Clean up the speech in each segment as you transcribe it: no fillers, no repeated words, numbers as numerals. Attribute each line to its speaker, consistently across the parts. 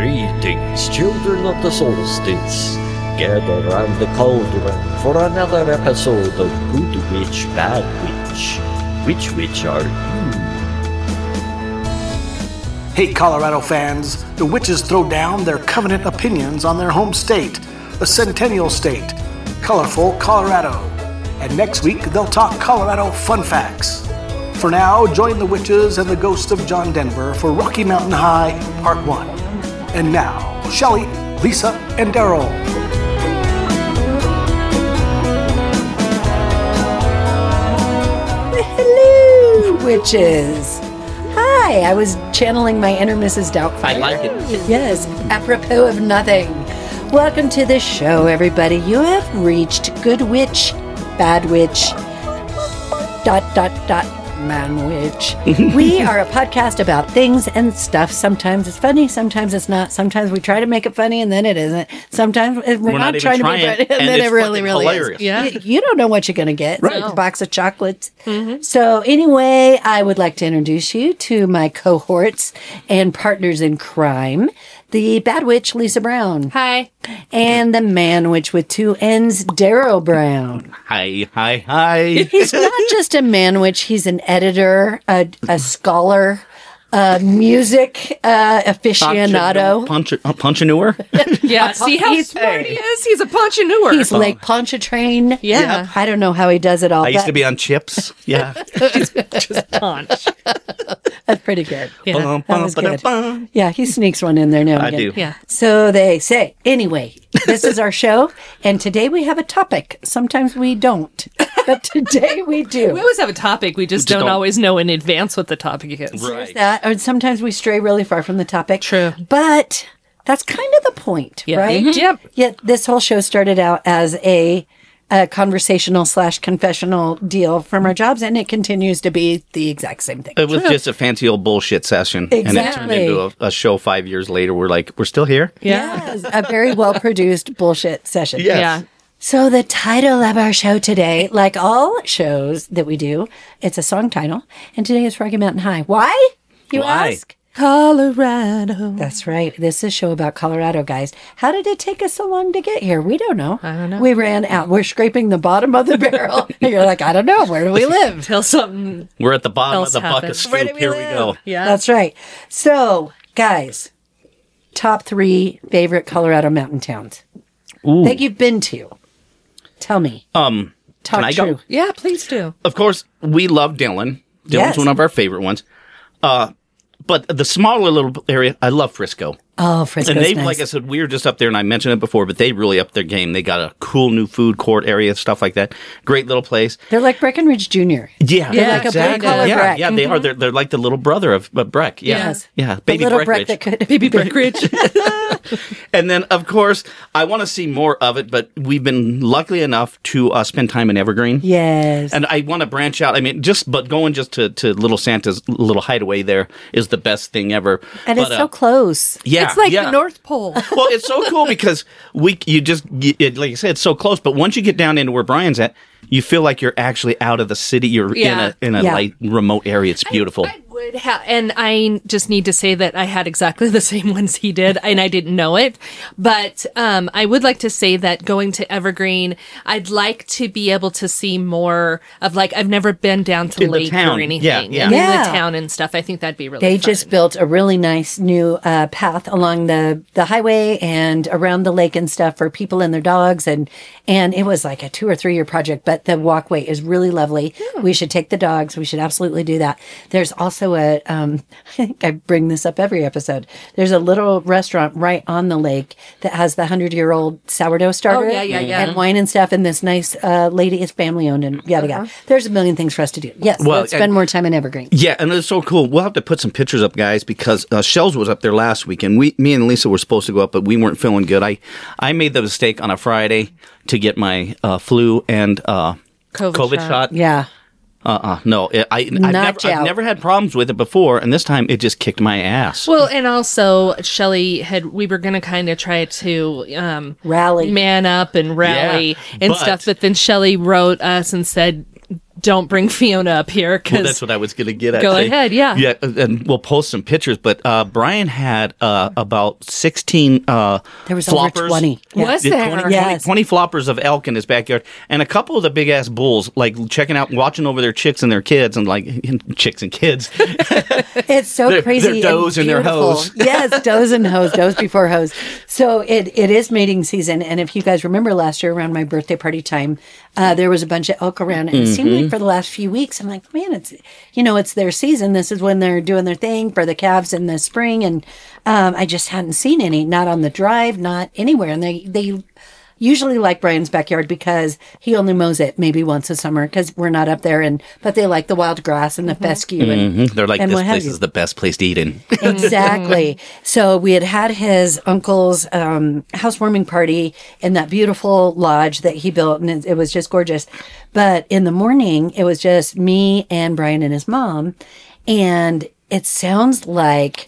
Speaker 1: Greetings, children of the solstice. Gather round the cauldron for another episode of Good Witch, Bad Witch. Which witch are you?
Speaker 2: Hey, Colorado fans, the witches throw down their covenant opinions on their home state, the Centennial State, colorful Colorado. And next week, they'll talk Colorado fun facts. For now, join the witches and the ghost of John Denver for Rocky Mountain High, Part 1. And now, Shelley, Lisa, and Daryl.
Speaker 3: Hello, witches. Hi, I was channeling my inner Mrs. Doubtfire.
Speaker 4: I like it.
Speaker 3: Yes, apropos of nothing. Welcome to the show, everybody. You have reached Good Witch, Bad Witch, ... Man Witch. We are a podcast about things and stuff. Sometimes it's funny, sometimes it's not. Sometimes we try to make it funny and then it isn't. Sometimes we're not trying to be funny and then it really
Speaker 4: hilarious.
Speaker 3: is.
Speaker 4: Yeah.
Speaker 3: You don't know what you're going to get.
Speaker 4: Right.
Speaker 3: It's like a box of chocolates. Mm-hmm. So anyway, I would like to introduce you to my cohorts and partners in crime. The Bad Witch, Lisa Brown.
Speaker 5: Hi.
Speaker 3: And the Man Witch with two N's, Daryl Brown.
Speaker 4: Hi.
Speaker 3: He's not just a Man Witch, he's an editor, a scholar, a music aficionado.
Speaker 4: Punchaneur?
Speaker 5: Yeah, see how smart he is? He's a punchaneur.
Speaker 3: He's Lake Pontchartrain.
Speaker 5: Yeah.
Speaker 3: I don't know how he does it all.
Speaker 4: I used to be on Chips. Yeah.
Speaker 5: just punch.
Speaker 3: That's pretty good.
Speaker 5: Yeah.
Speaker 3: That was good. Yeah, he sneaks one in there now and
Speaker 4: I
Speaker 3: again.
Speaker 4: do.
Speaker 5: Yeah.
Speaker 3: So they say. Anyway, this is our show, and today we have a topic. Sometimes we don't, but today we do.
Speaker 5: We always have a topic. We just don't always know in advance what the topic is.
Speaker 3: There's that, or sometimes we stray really far from the topic.
Speaker 5: True.
Speaker 3: But that's kind of the point,
Speaker 5: Yeah.
Speaker 3: right?
Speaker 5: Mhm. Yep.
Speaker 3: Yet this whole show started out as a conversational / confessional deal from our jobs, and it continues to be the exact same thing.
Speaker 4: It was just a fancy old bullshit session. And it turned
Speaker 3: Exactly.
Speaker 4: into a show 5 years later. We're still here?
Speaker 3: Yes, a very well produced bullshit session.
Speaker 4: Yes.
Speaker 5: Yeah.
Speaker 3: So the title of our show today, like all shows that we do, it's a song title, and today is Rocky Mountain High. Why? You
Speaker 4: Why?
Speaker 3: ask?
Speaker 5: Colorado.
Speaker 3: That's right. This is a show about Colorado, guys. How did it take us so long to get here? We don't know.
Speaker 5: I don't know.
Speaker 3: We ran out. We're scraping the bottom of the barrel. And you're like, I don't know. Where do we live?
Speaker 5: Till something.
Speaker 4: We're at the bottom
Speaker 5: Else
Speaker 4: of the bucket
Speaker 5: happens.
Speaker 4: soup.
Speaker 3: Where do we
Speaker 4: Here we
Speaker 3: live?
Speaker 4: go.
Speaker 5: Yeah.
Speaker 3: That's right. So, guys, top 3 favorite Colorado mountain towns that you've been to. Tell me. Talk
Speaker 4: can I
Speaker 3: true.
Speaker 4: go?
Speaker 5: Yeah, please do.
Speaker 4: Of course, we love Dillon. Dillon's
Speaker 3: Yes.
Speaker 4: one of our favorite ones. But the smaller little area, I love Frisco.
Speaker 3: Oh, Frisco's
Speaker 4: And they,
Speaker 3: nice.
Speaker 4: like I said, we were just up there, and I mentioned it before, but they really upped their game. They got a cool new food court area, stuff like that. Great little place.
Speaker 3: They're like Breckenridge Jr.
Speaker 4: Yeah,
Speaker 3: They're like a blue-collar
Speaker 4: yeah,
Speaker 3: Breck.
Speaker 4: yeah, they are. They're like the little brother of Breck. Yeah,
Speaker 3: Yes.
Speaker 4: yeah,
Speaker 3: The
Speaker 4: baby
Speaker 3: little Breck
Speaker 4: Breckenridge.
Speaker 3: that could
Speaker 5: Baby Breckenridge.
Speaker 4: And then, of course, I want to see more of it, but we've been lucky enough to spend time in Evergreen.
Speaker 3: Yes.
Speaker 4: And I want to branch out. I mean, going to Little Santa's little hideaway there is the best thing ever.
Speaker 3: And
Speaker 4: But,
Speaker 3: it's so close.
Speaker 4: Yeah,
Speaker 5: It's like
Speaker 4: yeah.
Speaker 5: the North Pole.
Speaker 4: Well, it's so cool because like I said, it's so close. But once you get down into where Brian's at, you feel like you're actually out of the city. You're
Speaker 5: Yeah.
Speaker 4: in a
Speaker 3: Yeah.
Speaker 4: like remote area. It's beautiful.
Speaker 5: I would have, and I just need to say that I had exactly the same ones he did, and I didn't know it. But I would like to say that going to Evergreen, I'd like to be able to see more of I've never been down to
Speaker 4: In the
Speaker 5: Lake
Speaker 4: town.
Speaker 5: or anything,
Speaker 4: Yeah.
Speaker 5: and
Speaker 3: Yeah.
Speaker 5: in the town and stuff. I think that'd be really.
Speaker 3: They
Speaker 5: fun.
Speaker 3: just built a really nice new path along the highway and around the lake and stuff for people and their dogs. And it was like a 2 or 3 year project, but the walkway is really lovely. We should take the dogs. We should absolutely do that. There's also I think I bring this up every episode. There's a little restaurant right on the lake that has the 100-year-old sourdough starter.
Speaker 5: Oh, yeah.
Speaker 3: And wine and stuff. And this nice lady is family owned and yada yada. There's a million things for us to do. Yes.
Speaker 4: Well,
Speaker 3: Let's spend more time in Evergreen.
Speaker 4: Yeah, and it's so cool. We'll have to put some pictures up, guys, because Shells was up there last week, and me and Lisa were supposed to go up, but we weren't feeling good. I made the mistake on a Friday to get my flu and COVID shot.
Speaker 3: Yeah.
Speaker 4: No, I've never had problems with it before, and this time it just kicked my ass.
Speaker 5: Well, and also Shelley we were going to kind of try to
Speaker 3: Rally.
Speaker 5: man up and rally
Speaker 4: Yeah,
Speaker 5: and
Speaker 4: but-
Speaker 5: stuff, but then Shelley wrote us and said, don't bring Fiona up here because
Speaker 4: Well, that's what I was going to get at.
Speaker 5: Go ahead, yeah.
Speaker 4: Yeah, and we'll post some pictures. But Brian had about 16
Speaker 3: There was over
Speaker 4: floppers.
Speaker 3: 20. Yeah.
Speaker 5: Was
Speaker 4: Yeah,
Speaker 5: there?
Speaker 4: 20,
Speaker 3: Yes.
Speaker 4: 20 floppers of elk in his backyard, and a couple of the big ass bulls, like checking out, watching over their chicks and their kids, and like chicks and kids.
Speaker 3: It's so
Speaker 4: Their-
Speaker 3: crazy.
Speaker 4: their does and their
Speaker 3: beautiful.
Speaker 4: hoes.
Speaker 3: Yes, does and hoes, does before hoes. So it is mating season. And if you guys remember last year around my birthday party time, there was a bunch of elk around. And it seemed like for the last few weeks, I'm like, man, it's their season. This is when they're doing their thing for the calves in the spring. And I just hadn't seen any, not on the drive, not anywhere. And they usually like Brian's backyard because he only mows it maybe once a summer because we're not up there. But they like the wild grass and the fescue. And,
Speaker 4: They're like,
Speaker 3: and
Speaker 4: this
Speaker 3: what have
Speaker 4: place
Speaker 3: you.
Speaker 4: is the best place to eat in.
Speaker 3: Exactly. So we had his uncle's housewarming party in that beautiful lodge that he built, and it was just gorgeous. But in the morning, it was just me and Brian and his mom, and it sounds like.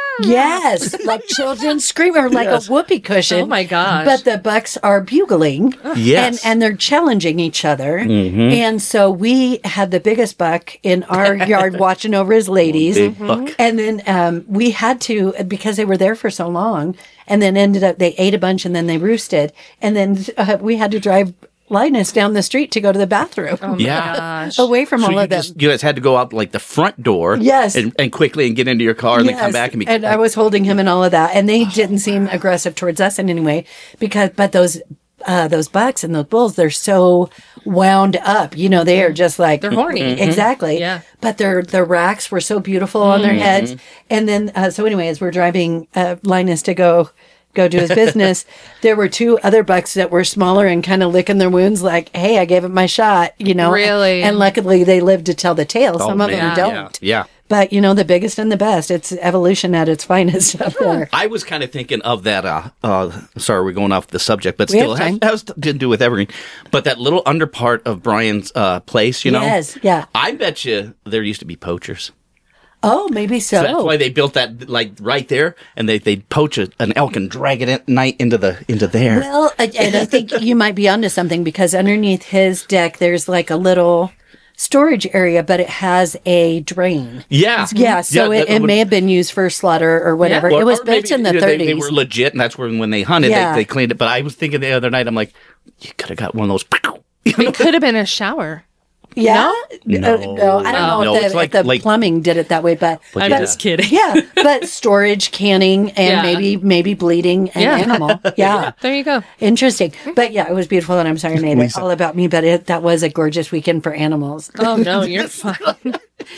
Speaker 3: Yes, like children screaming, or like a whoopee cushion.
Speaker 5: Oh, my gosh.
Speaker 3: But the bucks are bugling,
Speaker 4: Yes.
Speaker 3: and they're challenging each other. And so we had the biggest buck in our yard watching over his ladies.
Speaker 4: Big buck.
Speaker 3: And then we had to, because they were there for so long, and then ended up, they ate a bunch and then they roosted. And then we had to drive Linus down the street to go to the bathroom.
Speaker 4: Yeah.
Speaker 3: Away from all
Speaker 4: So
Speaker 3: of them.
Speaker 4: you guys had to go out like the front door,
Speaker 3: Yes.
Speaker 4: and quickly and get into your car and then come back and be.
Speaker 3: And I was holding him and all of that, and they didn't seem aggressive towards us in any way but those bucks and those bulls, they're so wound up. They are just like
Speaker 5: They're horny.
Speaker 3: Exactly.
Speaker 5: Yeah.
Speaker 3: But their racks were so beautiful on their heads. And then so anyway, as we're driving Linus to go do his business, there were two other bucks that were smaller and kind of licking their wounds like, hey, I gave it my shot,
Speaker 5: Really?
Speaker 3: And luckily they lived to tell the tale. Some of them
Speaker 4: man.
Speaker 3: don't.
Speaker 4: Yeah.
Speaker 3: But the biggest and the best. It's evolution at its finest up there.
Speaker 4: I was kind of thinking of that. Sorry, we're going off the subject, but
Speaker 3: We
Speaker 4: still,
Speaker 3: have time.
Speaker 4: it has to do with Evergreen. But that little under part of Brian's place,
Speaker 3: Yes, yeah.
Speaker 4: I bet you there used to be poachers.
Speaker 3: Oh, maybe so.
Speaker 4: So that's why they built that like right there, and they'd poach an elk and drag it at night into there.
Speaker 3: Well, and I think you might be onto something because underneath his deck, there's like a little storage area, but it has a drain.
Speaker 4: Yeah,
Speaker 3: Yeah, so it may have been used for slaughter or whatever.
Speaker 4: Or-
Speaker 3: It was
Speaker 4: or
Speaker 3: built
Speaker 4: maybe,
Speaker 3: in the 30s.
Speaker 4: They were legit, and that's when they hunted,
Speaker 3: Yeah.
Speaker 4: they cleaned it. But I was thinking the other night, I'm like, you could have got one of those.
Speaker 5: It could have been a shower.
Speaker 3: Yeah?
Speaker 4: No.
Speaker 3: No, I don't know
Speaker 4: No,
Speaker 3: if
Speaker 4: it's
Speaker 3: the plumbing did it that way, but
Speaker 5: I'm
Speaker 4: yeah.
Speaker 5: just kidding.
Speaker 3: yeah, but storage, canning, and
Speaker 5: Yeah.
Speaker 3: maybe bleeding an
Speaker 5: Yeah.
Speaker 3: animal. Yeah.
Speaker 5: There you go.
Speaker 3: Interesting. But yeah, it was beautiful, and I'm sorry I made it all about me, but that was a gorgeous weekend for animals.
Speaker 5: Oh no, you're fine.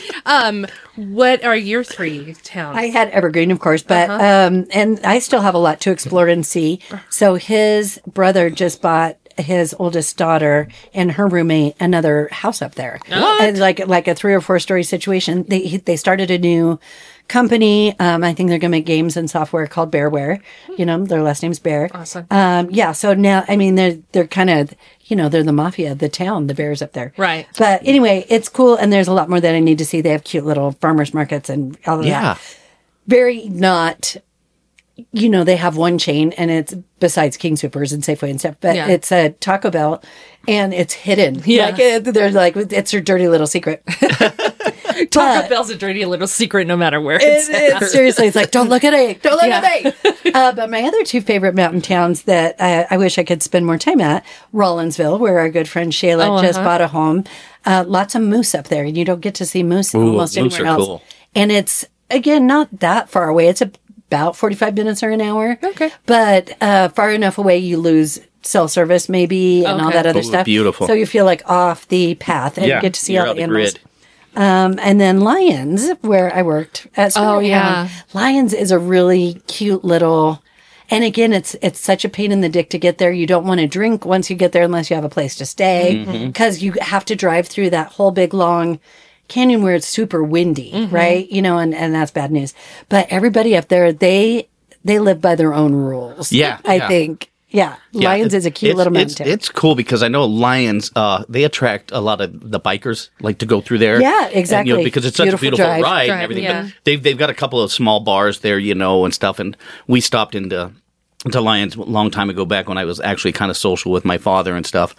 Speaker 5: What are your three towns?
Speaker 3: I had Evergreen, of course, but and I still have a lot to explore and see. So his brother just bought his oldest daughter and her roommate another house up there. And like a 3 or 4 story situation. They started a new company. I think they're going to make games and software called Bearware. Their last name's Bear.
Speaker 5: Awesome.
Speaker 3: Yeah. So now, I mean, they're kind of, they're the mafia of the town, the Bears up there.
Speaker 5: Right.
Speaker 3: But anyway, it's cool. And there's a lot more that I need to see. They have cute little farmers markets and all of
Speaker 4: Yeah.
Speaker 3: that. Very not, they have one chain and it's besides King Soopers and Safeway and stuff, but
Speaker 5: Yeah.
Speaker 3: it's a Taco Bell and it's hidden.
Speaker 5: Yeah.
Speaker 3: They're like, it's their dirty little secret.
Speaker 5: Taco Bell's a dirty little secret, no matter where it's at.
Speaker 3: Seriously, it's like, don't look at it. Don't look
Speaker 5: Yeah.
Speaker 3: at it. But my other two favorite mountain towns that I wish I could spend more time at, Rollinsville, where our good friend Shayla just bought a home. Lots of moose up there, and you don't get to see moose almost
Speaker 4: moose
Speaker 3: anywhere
Speaker 4: are
Speaker 3: else.
Speaker 4: cool.
Speaker 3: And it's, again, not that far away. It's about 45 minutes or an hour.
Speaker 5: Okay.
Speaker 3: But far enough away you lose cell service maybe and all
Speaker 5: Okay.
Speaker 3: that other
Speaker 4: Ooh,
Speaker 3: stuff.
Speaker 4: beautiful.
Speaker 3: So you feel like off the path and
Speaker 4: Yeah,
Speaker 3: get to see
Speaker 4: you're
Speaker 3: all
Speaker 4: on
Speaker 3: the
Speaker 4: the
Speaker 3: animals.
Speaker 4: grid.
Speaker 3: And then Lions, where I worked at Spirit
Speaker 5: Oh, yeah.
Speaker 3: Hound. Lions is a really cute little, and again, it's such a pain in the dick to get there. You don't want to drink once you get there unless you have a place to stay because you have to drive through that whole big long canyon where it's super windy, right? And that's bad news. But everybody up there, they live by their own rules.
Speaker 4: Yeah,
Speaker 3: I
Speaker 4: yeah.
Speaker 3: think. Yeah. Lions is a cute little mountain town.
Speaker 4: It's cool because I know Lions, they attract a lot of the bikers, like to go through there.
Speaker 3: Yeah,
Speaker 4: And,
Speaker 3: exactly.
Speaker 4: because it's such
Speaker 3: Beautiful
Speaker 4: a beautiful
Speaker 3: drive.
Speaker 4: ride and
Speaker 5: Drive,
Speaker 4: everything.
Speaker 5: yeah.
Speaker 4: But they've got a couple of small bars there, and stuff. And we stopped into Lions a long time ago back when I was actually kind of social with my father and stuff.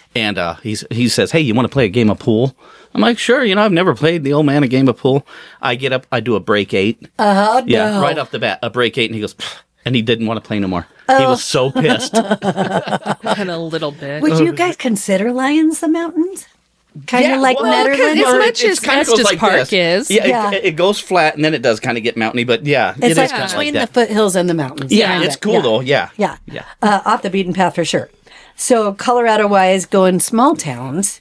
Speaker 4: And he says, "Hey, you want to play a game of pool?" I'm like, "Sure." I've never played the old man a game of pool. I get up, I do a break 8.
Speaker 3: Oh,
Speaker 4: Yeah,
Speaker 3: no.
Speaker 4: right off the bat, a break 8, and he goes, "Pfft," and he didn't want to play no more. He was so pissed.
Speaker 5: And a little bit.
Speaker 3: Would you guys consider Lions the Mountains? Kind of like
Speaker 4: well,
Speaker 3: Netherlands?
Speaker 5: as much as
Speaker 4: kinda
Speaker 5: Estes
Speaker 4: goes like
Speaker 5: Park
Speaker 4: this.
Speaker 5: is.
Speaker 4: Yeah,
Speaker 3: Yeah.
Speaker 4: It goes flat, and then it does kind of get mountainy, but yeah,
Speaker 3: It's
Speaker 4: it
Speaker 3: like
Speaker 4: is kind of
Speaker 3: between
Speaker 4: like
Speaker 3: the
Speaker 4: that.
Speaker 3: foothills and the mountains.
Speaker 4: Yeah,
Speaker 3: Yeah.
Speaker 4: it's cool though. Yeah.
Speaker 3: Yeah.
Speaker 4: Yeah.
Speaker 3: Off the beaten path for sure. So Colorado-wise, going small towns,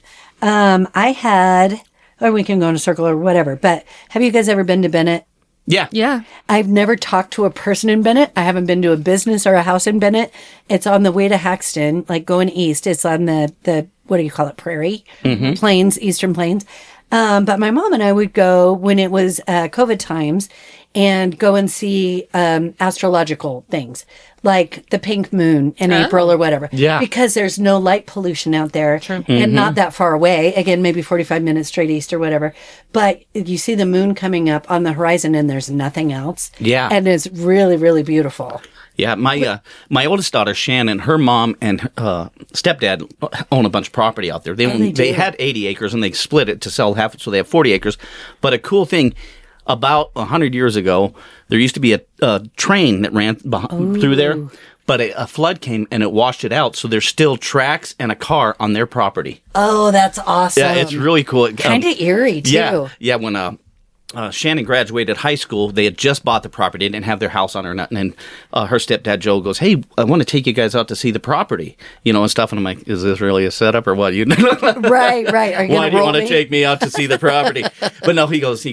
Speaker 3: I had, or we can go in a circle or whatever, but have you guys ever been to Bennett?
Speaker 4: Yeah.
Speaker 5: Yeah.
Speaker 3: I've never talked to a person in Bennett. I haven't been to a business or a house in Bennett. It's on the way to Haxton, like going east. It's on the what do you call it, prairie? Plains, eastern plains. But my mom and I would go when it was COVID times and go and see astrological things like the pink moon in April or whatever.
Speaker 4: Yeah.
Speaker 3: Because there's no light pollution out there and not that far away. Again, maybe 45 minutes straight east or whatever. But you see the moon coming up on the horizon and there's nothing else.
Speaker 4: Yeah.
Speaker 3: And it's really, really beautiful.
Speaker 4: Yeah, my oldest daughter Shannon, her mom and stepdad own a bunch of property out there.
Speaker 3: they
Speaker 4: They
Speaker 3: do.
Speaker 4: had 80 acres and they split it to sell half, so they have 40 acres. But a cool thing, about 100 years ago, there used to be a train that ran through there, but a flood came and it washed it out. So there's still tracks and a car on their property.
Speaker 3: Oh, that's awesome.
Speaker 4: Yeah, it's really cool.
Speaker 3: kind of eerie too.
Speaker 4: Yeah. When Shannon graduated high school, they had just bought the property. They didn't have their house on or nothing. And her stepdad Joe goes, "Hey, I want to take you guys out to see the property, and stuff." And I'm like, "Is this really a setup or what?"
Speaker 3: Right. Are you
Speaker 4: Why
Speaker 3: gonna
Speaker 4: do you
Speaker 3: roll
Speaker 4: want to
Speaker 3: me?
Speaker 4: take me out to see the property? But no,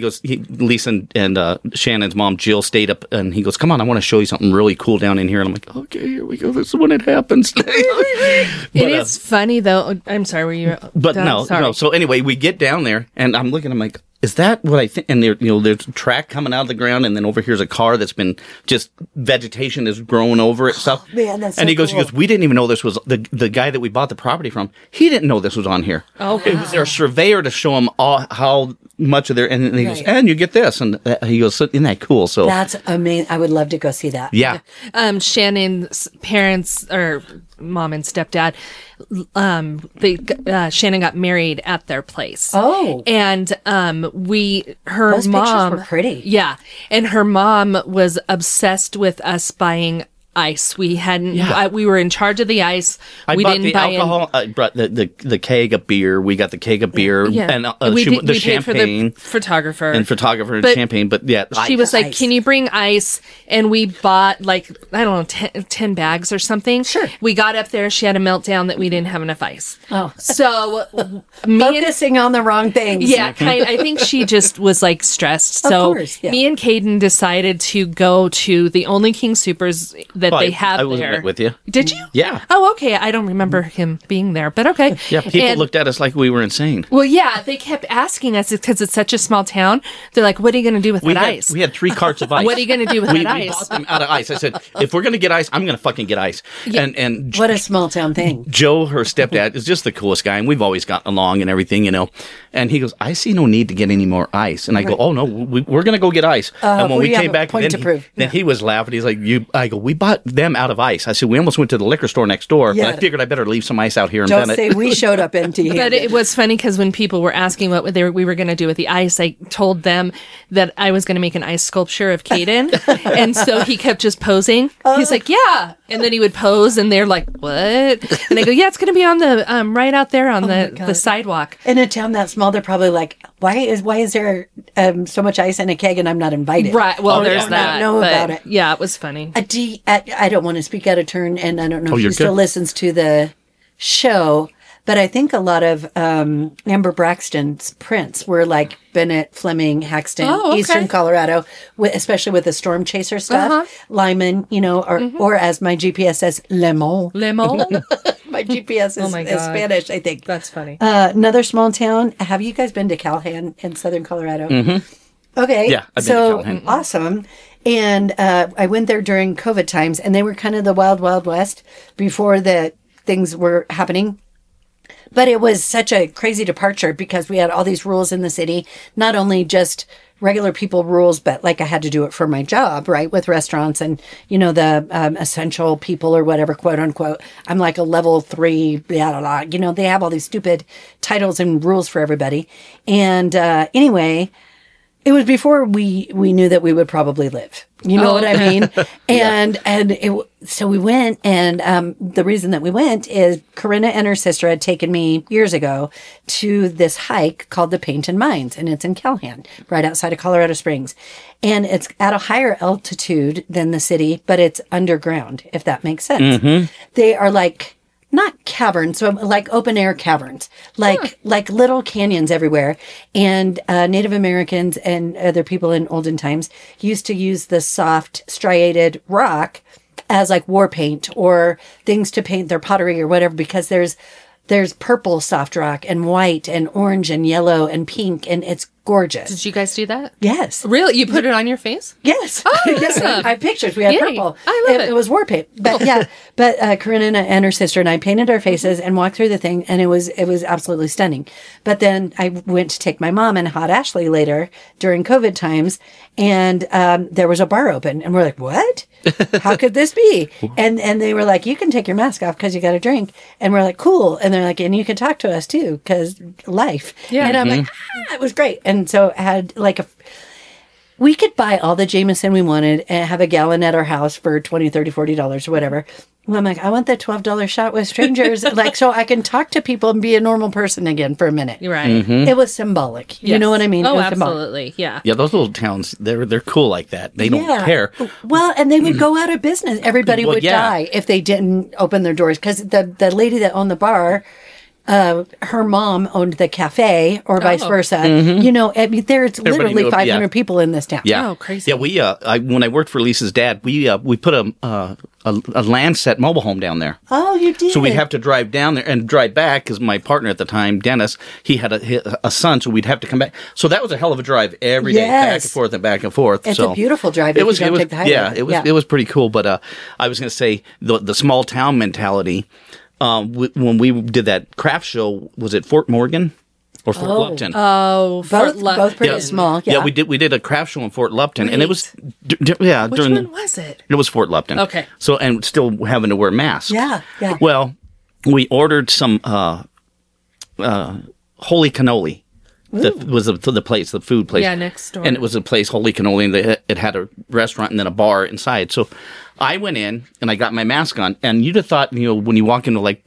Speaker 4: Lisa and Shannon's mom Jill stayed up, and he goes, "Come on, I want to show you something really cool down in here." And I'm like, "Okay, here we go. This is when it happens."
Speaker 5: It is funny though. I'm sorry, were you?
Speaker 4: But
Speaker 5: done?
Speaker 4: no.
Speaker 5: Sorry.
Speaker 4: So anyway, we get down there, and I'm looking. I'm like, "Is that what I think?" And there's a track coming out of the ground, and then over here's a car that's been just vegetation is growing over it. Stuff.
Speaker 3: man, that's so
Speaker 4: and he goes,
Speaker 3: cool.
Speaker 4: "We didn't even know this was the guy that we bought the property from. He didn't know this was on here.
Speaker 5: Oh,
Speaker 4: It was their surveyor to show him how much of their." And he goes,
Speaker 3: Right.
Speaker 4: "And you get this," and he goes, "Isn't that cool?" So
Speaker 3: That's amazing. I would love to go see that.
Speaker 4: yeah,
Speaker 5: Shannon's parents or mom and stepdad, Shannon got married at their place.
Speaker 3: Oh.
Speaker 5: And her
Speaker 3: Those pictures
Speaker 5: mom
Speaker 3: were pretty.
Speaker 5: Yeah. And her mom was obsessed with us buying ice. We hadn't we were in charge of the ice.
Speaker 4: I
Speaker 5: we
Speaker 4: bought
Speaker 5: didn't
Speaker 4: the
Speaker 5: buy
Speaker 4: alcohol. I brought the keg of beer. We got the keg of beer and
Speaker 5: we
Speaker 4: the
Speaker 5: paid
Speaker 4: champagne
Speaker 5: for the photographer
Speaker 4: and photographer and
Speaker 5: But
Speaker 4: champagne. But yeah,
Speaker 5: she was like,
Speaker 3: ice.
Speaker 5: "Can you bring ice?" And we bought like, I don't know, 10 bags or something.
Speaker 3: Sure.
Speaker 5: We got up there. She had a meltdown that we didn't have enough ice.
Speaker 3: Oh.
Speaker 5: So me and
Speaker 3: Focusing on the wrong things.
Speaker 5: yeah, I think she just was like stressed. So
Speaker 3: course, yeah.
Speaker 5: me and Caden decided to go to the only King Supers that
Speaker 4: Oh,
Speaker 5: they have
Speaker 4: I was
Speaker 5: there.
Speaker 4: with you.
Speaker 5: Did you?
Speaker 4: Yeah.
Speaker 5: Oh, okay. I don't remember him being there, but okay.
Speaker 4: Yeah, people
Speaker 5: And-
Speaker 4: looked at us like we were insane.
Speaker 5: Well, yeah, they kept asking us because it's such a small town. They're like, "What are you going to do with that ice?
Speaker 4: We had 3 carts of ice.
Speaker 5: What are you going to do with
Speaker 4: we
Speaker 5: that
Speaker 4: bought
Speaker 5: ice?"
Speaker 4: them out of ice. I said, if we're going to get ice, I'm going to fucking get ice. And
Speaker 3: What a small town thing.
Speaker 4: Joe, her stepdad, is just the coolest guy, and we've always gotten along and everything, And he goes, "I see no need to get any more ice." And I go, "Oh no, we're going to go get ice." And when
Speaker 3: we
Speaker 4: we
Speaker 3: have
Speaker 4: came
Speaker 3: a
Speaker 4: back,
Speaker 3: point to prove.
Speaker 4: then he was laughing. He's like, I go, "We bought them out of ice." I said, "We almost went to the liquor store next door,
Speaker 3: Yeah.
Speaker 4: but I figured I better leave some ice out here in
Speaker 3: Don't
Speaker 4: Bennett."
Speaker 3: say we showed up empty.
Speaker 5: But it was funny because when people were asking what we were going to do with the ice, I told them that I was going to make an ice sculpture of Caden. And so he kept just posing. He's like, "Yeah." And then he would pose and they're like, "What?" And I go, "Yeah, it's going to be on the, right out there on the sidewalk."
Speaker 3: In a town that small, they're probably like, why is there so much ice in a keg and I'm not invited?
Speaker 5: Right. Well,
Speaker 4: Oh,
Speaker 5: there's
Speaker 4: yeah.
Speaker 5: that.
Speaker 3: I don't know
Speaker 5: but
Speaker 3: about it.
Speaker 5: Yeah, it was funny.
Speaker 3: I don't want to speak out of turn, and I don't know if
Speaker 4: you're
Speaker 3: she still
Speaker 4: good.
Speaker 3: listens to the show, but I think a lot of Amber Braxton's prints were like Bennett, Fleming, Haxton,
Speaker 5: Oh, okay.
Speaker 3: Eastern Colorado, especially with the storm chaser stuff.
Speaker 5: Uh-huh.
Speaker 3: Lyman, or as my GPS says, Lemon.
Speaker 5: Lemon.
Speaker 3: My GPS is,
Speaker 5: my
Speaker 3: is
Speaker 5: God.
Speaker 3: Spanish, I think.
Speaker 5: That's funny.
Speaker 3: Another small town. Have you guys been to Calhan in Southern Colorado? Mm-hmm. Okay.
Speaker 4: Yeah, I've been to
Speaker 3: so
Speaker 4: Calhan.
Speaker 3: awesome. And I went there during COVID times, and they were kind of the wild, wild west before the things were happening. But it was such a crazy departure because we had all these rules in the city, not only just regular people rules, but like I had to do it for my job, right? With restaurants and, the essential people or whatever, quote unquote. I'm like a level 3, blah, blah, blah. They have all these stupid titles and rules for everybody. And anyway, it was before we knew that we would probably live. You know what I mean? So we went, and the reason that we went is Corinna and her sister had taken me years ago to this hike called the Painted Mines, and it's in Calhan, right outside of Colorado Springs. And it's at a higher altitude than the city, but it's underground, if that makes sense. They are like... not caverns, so like open air caverns, like little canyons everywhere. And Native Americans and other people in olden times used to use the soft striated rock as like war paint or things to paint their pottery or whatever, because there's purple soft rock and white and orange and yellow and pink, and it's gorgeous.
Speaker 5: Did you guys do that?
Speaker 3: Yes.
Speaker 5: Really? You put it on your face?
Speaker 3: Yes.
Speaker 5: Oh,
Speaker 3: Yes.
Speaker 5: awesome.
Speaker 3: I have pictures. We had
Speaker 5: Yay.
Speaker 3: purple.
Speaker 5: I love it.
Speaker 3: It was war paint. But yeah, but Corinna and her sister and I painted our faces and walked through the thing, and it was absolutely stunning. But then I went to take my mom and Hot Ashley later during COVID times, and there was a bar open, and we're like, what? How could this be? And they were like, you can take your mask off because you got a drink. And we're like, cool. And they're like, and you can talk to us too because life.
Speaker 5: Yeah.
Speaker 3: And I'm like, it was great. And so I had like we could buy all the Jameson we wanted and have a gallon at our house for $20, $30, $40 or whatever. Well, I'm like, I want the $12 shot with strangers, like so I can talk to people and be a normal person again for a minute.
Speaker 5: You're right.
Speaker 3: It was symbolic. You know what I mean?
Speaker 5: Oh,
Speaker 3: It was symbolic.
Speaker 5: absolutely. Yeah.
Speaker 4: Yeah, those little towns, they're cool like that. They don't care.
Speaker 3: Well, and they would go out of business. Everybody would die if they didn't open their doors because the lady that owned the bar, her mom owned the cafe or vice versa. I mean, there's literally
Speaker 4: knew it,
Speaker 3: 500 people in this town.
Speaker 4: Yeah.
Speaker 5: Oh, crazy.
Speaker 4: Yeah, when I worked for Lisa's dad, we put a Landset mobile home down there.
Speaker 3: Oh, you did.
Speaker 4: So we'd have to drive down there and drive back because my partner at the time, Dennis, he had a son, so we'd have to come back. So that was a hell of a drive every day, back and forth and back and forth.
Speaker 3: It's
Speaker 4: so
Speaker 3: a beautiful drive.
Speaker 4: It was,
Speaker 3: if you don't take the highway.
Speaker 4: yeah, it was pretty cool. But I was going to say the small town mentality. When we did that craft show, was it Fort Morgan or Fort Lupton?
Speaker 3: Both pretty small. Yeah.
Speaker 4: Yeah, we did a craft show in Fort Lupton, and it was
Speaker 5: Which
Speaker 4: during
Speaker 5: one was it?
Speaker 4: it was Fort Lupton.
Speaker 5: Okay.
Speaker 4: So and still having to wear masks.
Speaker 3: Yeah.
Speaker 4: Well, we ordered some Holy Cannoli. Was the place, the food place.
Speaker 5: Yeah, next door.
Speaker 4: And it was a place, Holy Cannoli, and it had a restaurant and then a bar inside. So I went in and I got my mask on, and you'd have thought, when you walk into like...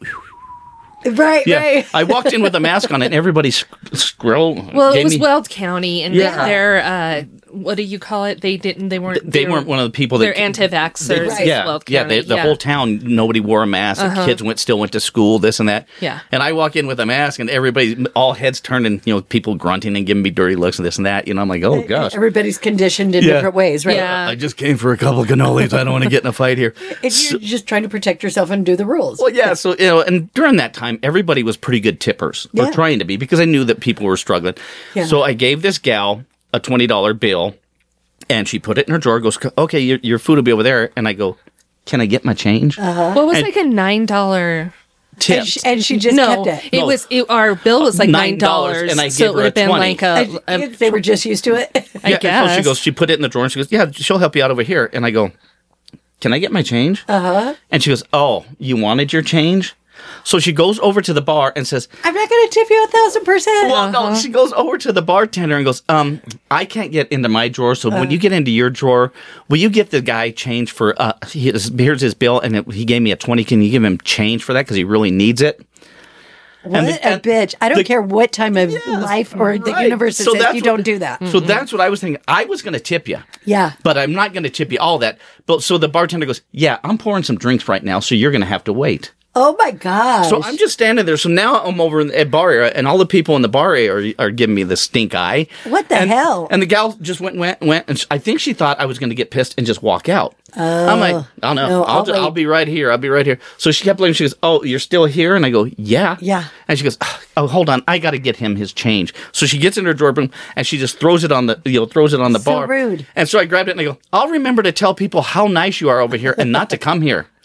Speaker 3: Right.
Speaker 4: I walked in with a mask on, and everybody scrolled.
Speaker 5: Well, it was Weld County, and they're what do you call it? They weren't
Speaker 4: one of the people that
Speaker 5: they're anti-vaxxers. Weld County.
Speaker 4: The whole town, nobody wore a mask. The kids still went to school, this and that.
Speaker 5: Yeah.
Speaker 4: And I walk in with a mask, and everybody, all heads turned, and people grunting and giving me dirty looks and this and that. I'm like, oh gosh.
Speaker 3: Everybody's conditioned in different ways, right?
Speaker 5: Yeah.
Speaker 4: I just came for a couple of cannolis. I don't want to get in a fight here.
Speaker 3: And you're just trying to protect yourself and do the rules.
Speaker 4: Well, yeah. So, and during that time, everybody was pretty good tippers, or trying to be, because I knew that people were struggling.
Speaker 3: Yeah.
Speaker 4: So I gave this gal a $20 bill, and she put it in her drawer, goes, okay, your food will be over there. And I go, can I get my change?
Speaker 5: What was like a $9
Speaker 4: Tip.
Speaker 3: And she just kept it.
Speaker 5: It was our bill was like $9,
Speaker 4: and I
Speaker 5: so
Speaker 4: gave
Speaker 5: it
Speaker 4: her
Speaker 5: would
Speaker 4: a
Speaker 5: have been
Speaker 4: 20.
Speaker 5: like
Speaker 3: They were just used to it.
Speaker 5: I
Speaker 4: Yeah,
Speaker 5: guess.
Speaker 4: So she put it in the drawer, and she goes, yeah, she'll help you out over here. And I go, can I get my change? And she goes, oh, you wanted your change? So she goes over to the bar and says,
Speaker 3: I'm not going to tip you 1,000%.
Speaker 4: well, no, she goes over to the bartender and goes, I can't get into my drawer. So when you get into your drawer, will you get the guy change for, here's his bill, and he gave me a 20. Can you give him change for that? Because he really needs it.
Speaker 3: What a bitch. I don't care what time of life or the universe it
Speaker 4: So
Speaker 3: says
Speaker 4: that's
Speaker 3: you don't do that.
Speaker 4: So that's what I was thinking. I was going to tip you.
Speaker 3: Yeah.
Speaker 4: But I'm not going to tip you all that. But so the bartender goes, yeah, I'm pouring some drinks right now, so you're going to have to wait.
Speaker 3: Oh my gosh.
Speaker 4: So I'm just standing there. So now I'm over in the bar area, and all the people in the bar area are giving me the stink eye.
Speaker 3: What the hell?
Speaker 4: And the gal just went, and I think she thought I was going to get pissed and just walk out. I'm like, oh no,
Speaker 3: no,
Speaker 4: I'll be right here. I'll be right here. So she kept looking. She goes, oh, you're still here? And I go, yeah.
Speaker 3: Yeah.
Speaker 4: And she goes, oh, hold on, I got to get him his change. So she gets in her drawer room and she just throws it on the
Speaker 3: So
Speaker 4: bar.
Speaker 3: rude.
Speaker 4: And so I grabbed it and I go, I'll remember to tell people how nice you are over here and not to come here.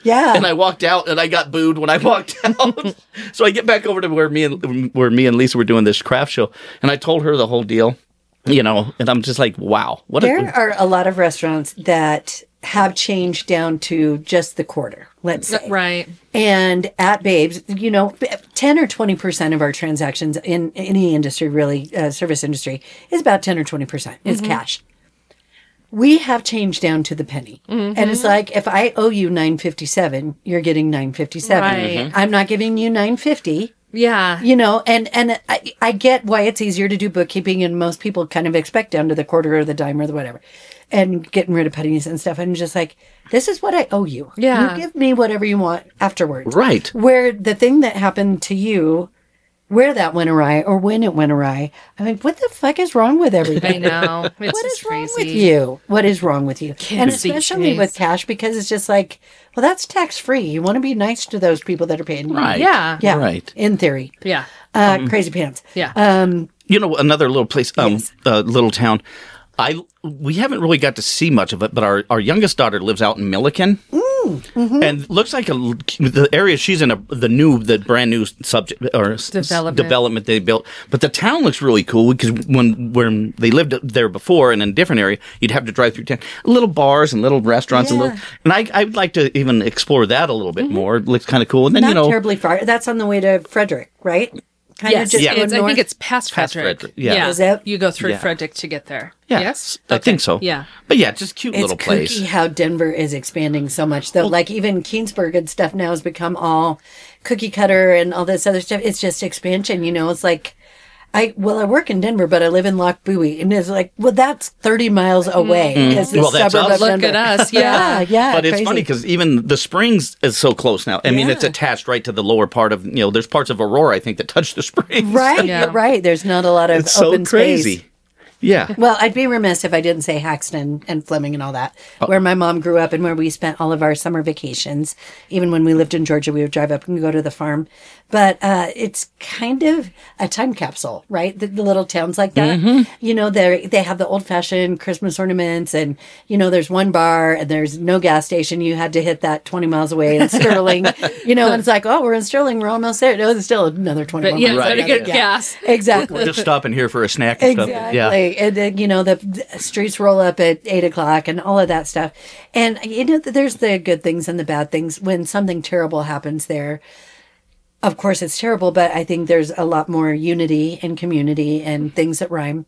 Speaker 3: Yeah.
Speaker 4: And I walked out, and I got booed when I walked out. So I get back over to where me and Lisa were doing this craft show, and I told her the whole deal, and I'm just like, wow.
Speaker 3: There are a lot of restaurants that have changed down to just the quarter, let's say.
Speaker 5: Right.
Speaker 3: And at Babes, 10 or 20% of our transactions in any industry, really, service industry, is about 10 or 20% is cash. We have changed down to the penny. And it's like, if I owe you $9.57, you're getting $9.57.
Speaker 5: Right.
Speaker 3: I'm not giving you $9.50.
Speaker 5: Yeah.
Speaker 3: And I get why it's easier to do bookkeeping, and most people kind of expect down to the quarter or the dime or the whatever, and getting rid of pennies and stuff. And just like, this is what I owe you.
Speaker 5: Yeah.
Speaker 3: You give me whatever you want afterwards.
Speaker 4: Right.
Speaker 3: Where the thing that happened to you, where that went awry or when it went awry, I mean, what the fuck is wrong with everybody?
Speaker 5: I know. It's
Speaker 3: What
Speaker 5: just
Speaker 3: is wrong
Speaker 5: crazy.
Speaker 3: with you? What is wrong with you? And
Speaker 5: Kids these
Speaker 3: especially
Speaker 5: days.
Speaker 3: with cash, because it's just like, well, that's tax free. You want to be nice to those people that are paying you.
Speaker 4: Right.
Speaker 5: Yeah.
Speaker 3: Yeah.
Speaker 4: Right.
Speaker 3: In theory.
Speaker 5: Yeah.
Speaker 3: Crazy pants.
Speaker 5: Yeah.
Speaker 4: Another little place,
Speaker 3: Yes.
Speaker 4: little town. We haven't really got to see much of it, but our youngest daughter lives out in Milliken, and looks like the area she's in, the brand new subject or development they built. But the town looks really cool because when they lived there before and in a different area, you'd have to drive through town, little bars and little restaurants
Speaker 3: Yeah.
Speaker 4: and I'd like to even explore that a little bit more. It looks kind of cool, and then
Speaker 3: Not terribly far. That's on the way to Frederick, right? Kind
Speaker 5: Yes.
Speaker 3: just
Speaker 4: Yeah.
Speaker 3: go
Speaker 5: I
Speaker 3: north.
Speaker 5: think it's past
Speaker 4: Past
Speaker 5: Frederick.
Speaker 4: Frederick, yeah.
Speaker 3: Is it?
Speaker 5: You go through
Speaker 4: Yeah.
Speaker 5: Frederick to get there.
Speaker 4: Yeah,
Speaker 5: Yes?
Speaker 4: I
Speaker 5: Okay.
Speaker 4: think so.
Speaker 5: Yeah.
Speaker 4: But yeah, just cute
Speaker 3: It's
Speaker 4: little place.
Speaker 3: kooky how Denver is expanding so much, though. Like even Keensburg and stuff now has become all cookie cutter and all this other stuff. It's just expansion, It's like, I work in Denver, but I live in Loch Buoy, and it's like, well, that's 30 miles away. Is the
Speaker 4: Well, that's
Speaker 3: suburb
Speaker 4: us.
Speaker 3: of
Speaker 5: Look
Speaker 3: Denver.
Speaker 5: at us. Yeah.
Speaker 3: yeah.
Speaker 4: But it's
Speaker 3: crazy.
Speaker 4: funny because even the Springs is so close now. I mean, it's
Speaker 3: Yeah.
Speaker 4: attached right to the lower part of, there's parts of Aurora, I think, that touch the Springs.
Speaker 3: Right,
Speaker 5: Yeah.
Speaker 3: you're right. There's not a lot of
Speaker 4: It's so
Speaker 3: open
Speaker 4: crazy.
Speaker 3: space.
Speaker 4: Yeah.
Speaker 3: Well, I'd be remiss if I didn't say Haxton and Fleming and all that, where my mom grew up and where we spent all of our summer vacations. Even when we lived in Georgia, we would drive up and go to the farm. But it's kind of a time capsule, right? The little towns like that. They have the old-fashioned Christmas ornaments, and, there's one bar and there's no gas station. You had to hit that 20 miles away in Sterling, and it's like, oh, we're in Sterling. We're almost there. No, it's still another 20
Speaker 5: But
Speaker 3: miles.
Speaker 5: yeah,
Speaker 4: Right.
Speaker 5: better get gas.
Speaker 3: Exactly.
Speaker 4: Just stopping here for a snack and stuff.
Speaker 3: Exactly.
Speaker 4: Yeah.
Speaker 3: And then, the streets roll up at 8:00 and all of that stuff. And, there's the good things and the bad things. When something terrible happens there, of course it's terrible, but I think there's a lot more unity and community and things that rhyme.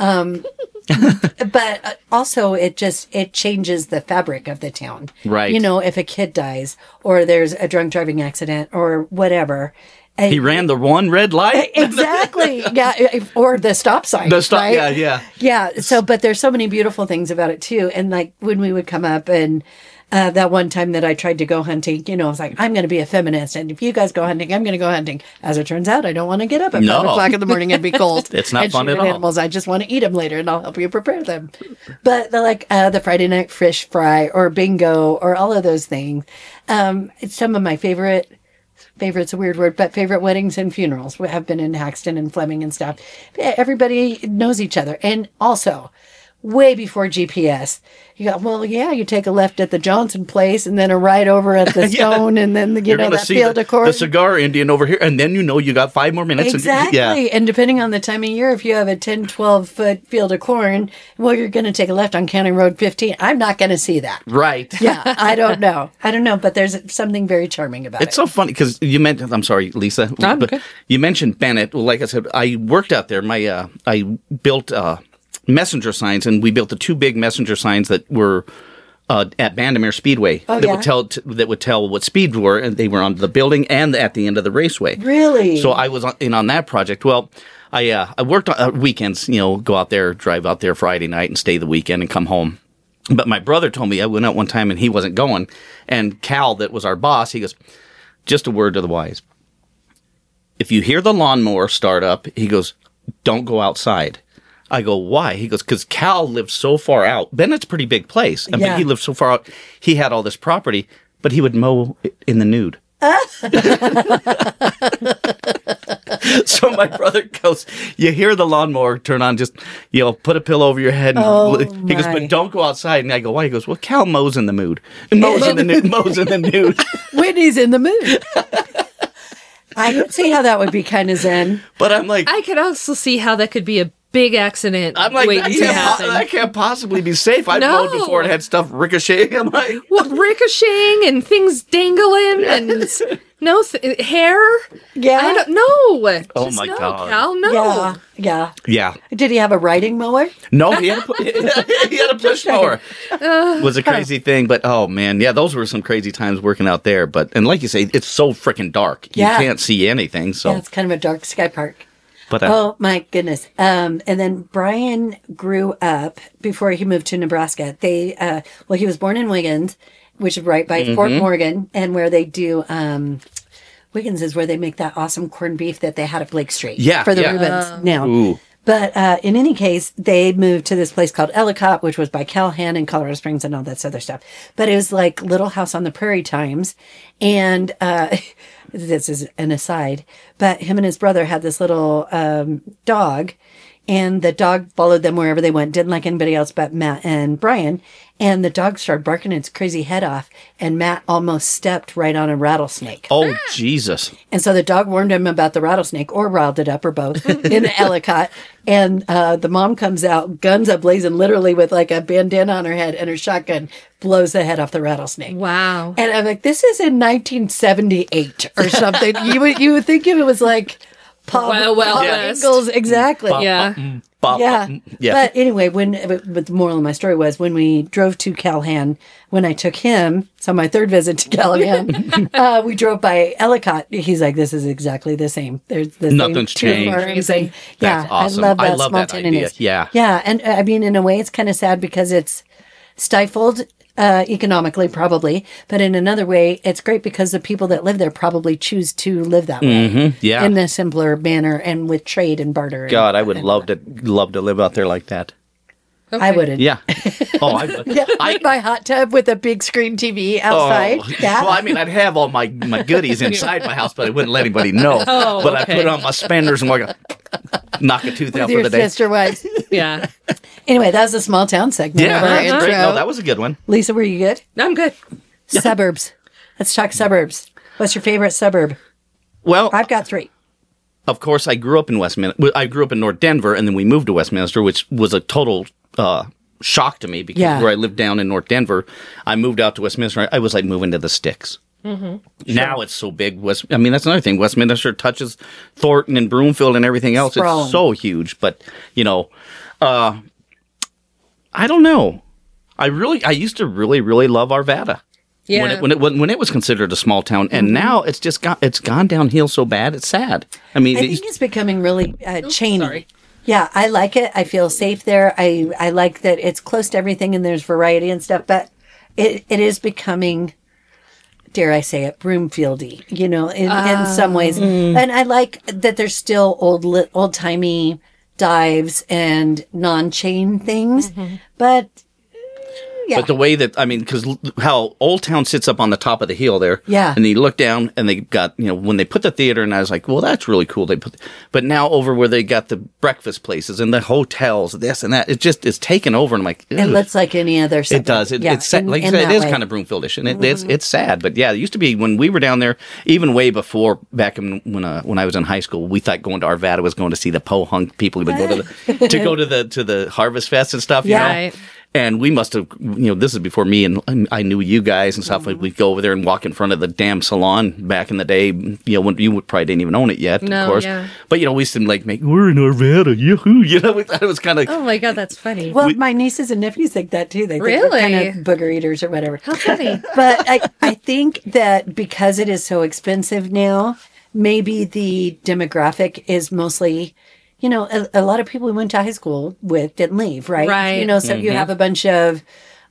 Speaker 3: But also it changes the fabric of the town.
Speaker 4: Right.
Speaker 3: If a kid dies or there's a drunk driving accident or whatever.
Speaker 4: He ran the one red light.
Speaker 3: Exactly. Yeah. Or the stop sign.
Speaker 4: The stop.
Speaker 3: right?
Speaker 4: Yeah, yeah.
Speaker 3: Yeah. So, but there's so many beautiful things about it too. And like when we would come up and that one time that I tried to go hunting, I was like, I'm going to be a feminist. And if you guys go hunting, I'm going to go hunting. As it turns out, I don't want to get up at 5:00 in the morning and be cold.
Speaker 4: It's not
Speaker 3: and
Speaker 4: fun
Speaker 3: shoot
Speaker 4: at all.
Speaker 3: Animals. I just want to eat them later and I'll help you prepare them. But the Friday night fish fry or bingo or all of those things. It's some of my favorite's a weird word, but favorite weddings and funerals have been in Haxton and Fleming and stuff. Everybody knows each other. And also, way before GPS, you take a left at the Johnson place and then a right over at the Stone and then,
Speaker 4: You're going to
Speaker 3: that
Speaker 4: see
Speaker 3: field of corn.
Speaker 4: the cigar Indian over here, and then you got 5 more minutes.
Speaker 3: Exactly. And depending on the time of year, if you have a 10, 12-foot field of corn, you're going to take a left on County Road 15. I'm not going to see that.
Speaker 4: Right.
Speaker 3: Yeah, I don't know, but there's something very charming about
Speaker 4: It's
Speaker 3: it.
Speaker 4: so funny because you mentioned. I'm sorry, Lisa.
Speaker 5: I'm
Speaker 4: but
Speaker 5: okay.
Speaker 4: You mentioned Bennett. Well, like I said, I worked out there. I built messenger signs, and we built the 2 big messenger signs that were at Bandamere Speedway that would tell what speeds were, and they were on the building and at the end of the raceway.
Speaker 3: Really?
Speaker 4: So I was in on that project. Well, I worked on weekends. Go out there, drive out there Friday night, and stay the weekend and come home. But my brother told me I went out one time and he wasn't going, and Cal, that was our boss, he goes, just a word to the wise. If you hear the lawnmower start up, he goes, don't go outside. I go, why? He goes, because Cal lives so far out. Bennett's a pretty big place. But he lived so far out. He had all this property, but he would mow in the nude. So my brother goes, you hear the lawnmower turn on, just, put a pillow over your head. And he goes,
Speaker 3: my.
Speaker 4: but don't go outside. And I go, why? He goes, well, Cal Mo's in the mood. Mo's in the nude.
Speaker 3: Whitney's in the mood. I could see how that would be kind of zen.
Speaker 4: But I'm like,
Speaker 5: I could also see how that could be a big accident
Speaker 4: I'm like,
Speaker 5: waiting to happen.
Speaker 4: that can't possibly be safe. I've
Speaker 5: No.
Speaker 4: mowed before and had stuff ricocheting. I'm like,
Speaker 5: Well, ricocheting and things dangling and hair.
Speaker 3: Yeah.
Speaker 5: I don't know.
Speaker 4: Oh
Speaker 5: Just
Speaker 4: my
Speaker 5: no,
Speaker 4: God.
Speaker 5: Cal, no.
Speaker 3: Yeah. Yeah.
Speaker 4: yeah.
Speaker 3: Did he have a riding mower?
Speaker 4: No, he had a push mower. Was a crazy thing, but oh man, yeah, those were some crazy times working out there. And like you say, it's so freaking dark,
Speaker 3: Yeah.
Speaker 4: you can't see anything. So,
Speaker 3: Yeah, it's kind of a dark sky park.
Speaker 4: but
Speaker 3: Oh my goodness. And then Brian grew up before he moved to Nebraska. He was born in Wiggins, which is right by Fort Morgan, and where they do, Wiggins is where they make that awesome corned beef that they had at Blake Street.
Speaker 4: Yeah,
Speaker 3: For the
Speaker 4: yeah.
Speaker 3: Rubens now.
Speaker 4: Ooh.
Speaker 3: But in any case, they moved to this place called Ellicott, which was by Callahan and Colorado Springs and all that other stuff. But it was like Little House on the Prairie times. And this is an aside, but him and his brother had this little dog. And the dog followed them wherever they went, didn't like anybody else but Matt and Brian. And the dog started barking its crazy head off. And Matt almost stepped right on a rattlesnake.
Speaker 4: oh Jesus,
Speaker 3: And so the dog warned him about the rattlesnake, or riled it up, or both, in Ellicott. And the mom comes out, guns ablazing, literally with like a bandana on her head and her shotgun, blows the head off the rattlesnake.
Speaker 5: Wow.
Speaker 3: And I'm like, this is in 1978 or something. you would think it was like Paul
Speaker 5: Wild West.
Speaker 3: Ingalls, exactly.
Speaker 5: Yeah.
Speaker 4: Bop,
Speaker 3: Yeah.
Speaker 4: yeah.
Speaker 3: But anyway, but the moral of my story was when we drove to Callahan, when I took him, so my third visit to Callahan, we drove by Ellicott. He's like, this is exactly the same. There's the
Speaker 4: Nothing's
Speaker 3: same two
Speaker 4: changed.
Speaker 3: farms. And, yeah,
Speaker 4: That's awesome.
Speaker 3: I love that
Speaker 4: I love
Speaker 3: small
Speaker 4: that idea.
Speaker 3: tenderness.
Speaker 4: Yeah.
Speaker 3: Yeah. And I mean, in a way, it's kind of sad because it's stifled economically, probably. But in another way, it's great because the people that live there probably choose to live that way.
Speaker 4: yeah.
Speaker 3: In a simpler manner and with trade and barter.
Speaker 4: God, I would love to live out there like that.
Speaker 3: I wouldn't.
Speaker 4: Yeah. Oh, I would.
Speaker 3: Yeah, my hot tub with a big screen TV outside. Yeah.
Speaker 4: Well, I mean, I'd have all my goodies inside my house, but I wouldn't let anybody know.
Speaker 5: Oh,
Speaker 4: but
Speaker 5: okay.
Speaker 4: I put on my spanners and knock a tooth out
Speaker 3: with
Speaker 4: for
Speaker 3: your
Speaker 4: the day.
Speaker 3: sister wives.
Speaker 5: Yeah.
Speaker 3: Anyway, that was a small town segment
Speaker 4: Yeah,
Speaker 3: of our
Speaker 4: that's
Speaker 3: intro.
Speaker 4: great. No, that was a good one.
Speaker 3: Lisa, were you good?
Speaker 5: I'm good.
Speaker 3: Suburbs. Let's talk suburbs. What's your favorite suburb?
Speaker 4: Well,
Speaker 3: I've got three.
Speaker 4: of course, I grew up in Westminster. I grew up in North Denver, and then we moved to Westminster, which was a total shock to me because
Speaker 3: Yeah.
Speaker 4: where I lived down in North Denver, I moved out to Westminster. I was like moving to the sticks. Now it's so big. I mean, that's another thing. Westminster touches Thornton and Broomfield and everything else.
Speaker 3: Sprawling.
Speaker 4: It's so huge. But I don't know. I used to really, really love Arvada.
Speaker 5: Yeah.
Speaker 4: When it was considered a small town, and now it's just gone downhill so bad. It's sad. I mean,
Speaker 3: I think it's becoming really chainy.
Speaker 5: sorry.
Speaker 3: Yeah, I like it. I feel safe there. I like that it's close to everything and there's variety and stuff, but it is becoming, dare I say it, Broomfieldy, in some ways. And I like that there's still old timey dives and non-chain things, but yeah.
Speaker 4: But the way that, I mean, because how Old Town sits up on the top of the hill there.
Speaker 3: Yeah.
Speaker 4: And you look down and they got, when they put the theater, and I was like, well, that's really cool. But now over where they got the breakfast places and the hotels, this and that, it just is taken over. And I'm like,
Speaker 3: It
Speaker 4: ugh.
Speaker 3: looks like any other suburb.
Speaker 4: It does.
Speaker 3: Yeah,
Speaker 4: It's sad. Like you
Speaker 3: in
Speaker 4: said, it
Speaker 3: that
Speaker 4: is
Speaker 3: way.
Speaker 4: kind of Broomfieldish, and it's sad. But yeah, it used to be when we were down there, even way before back when I was in high school, we thought going to Arvada was going to see the po-hunk people who would go to the Harvest Fest and stuff.
Speaker 3: Yeah.
Speaker 4: You know?
Speaker 5: Right.
Speaker 4: And we must have, this is before me and I knew you guys and stuff. Like we'd go over there and walk in front of the damn salon back in the day. When you probably didn't even own it yet,
Speaker 5: No,
Speaker 4: of course.
Speaker 5: yeah.
Speaker 4: But we used to we're in Arvada, yahoo! We thought it was kind of
Speaker 5: Oh my God, that's funny.
Speaker 3: Well, my nieces and nephews think that too. They think we're
Speaker 5: Really?
Speaker 3: kind of booger eaters or whatever.
Speaker 5: How funny.
Speaker 3: But I think that because it is so expensive now, maybe the demographic is mostly, a lot of people we went to high school with didn't leave, right?
Speaker 5: Right.
Speaker 3: So you have a bunch of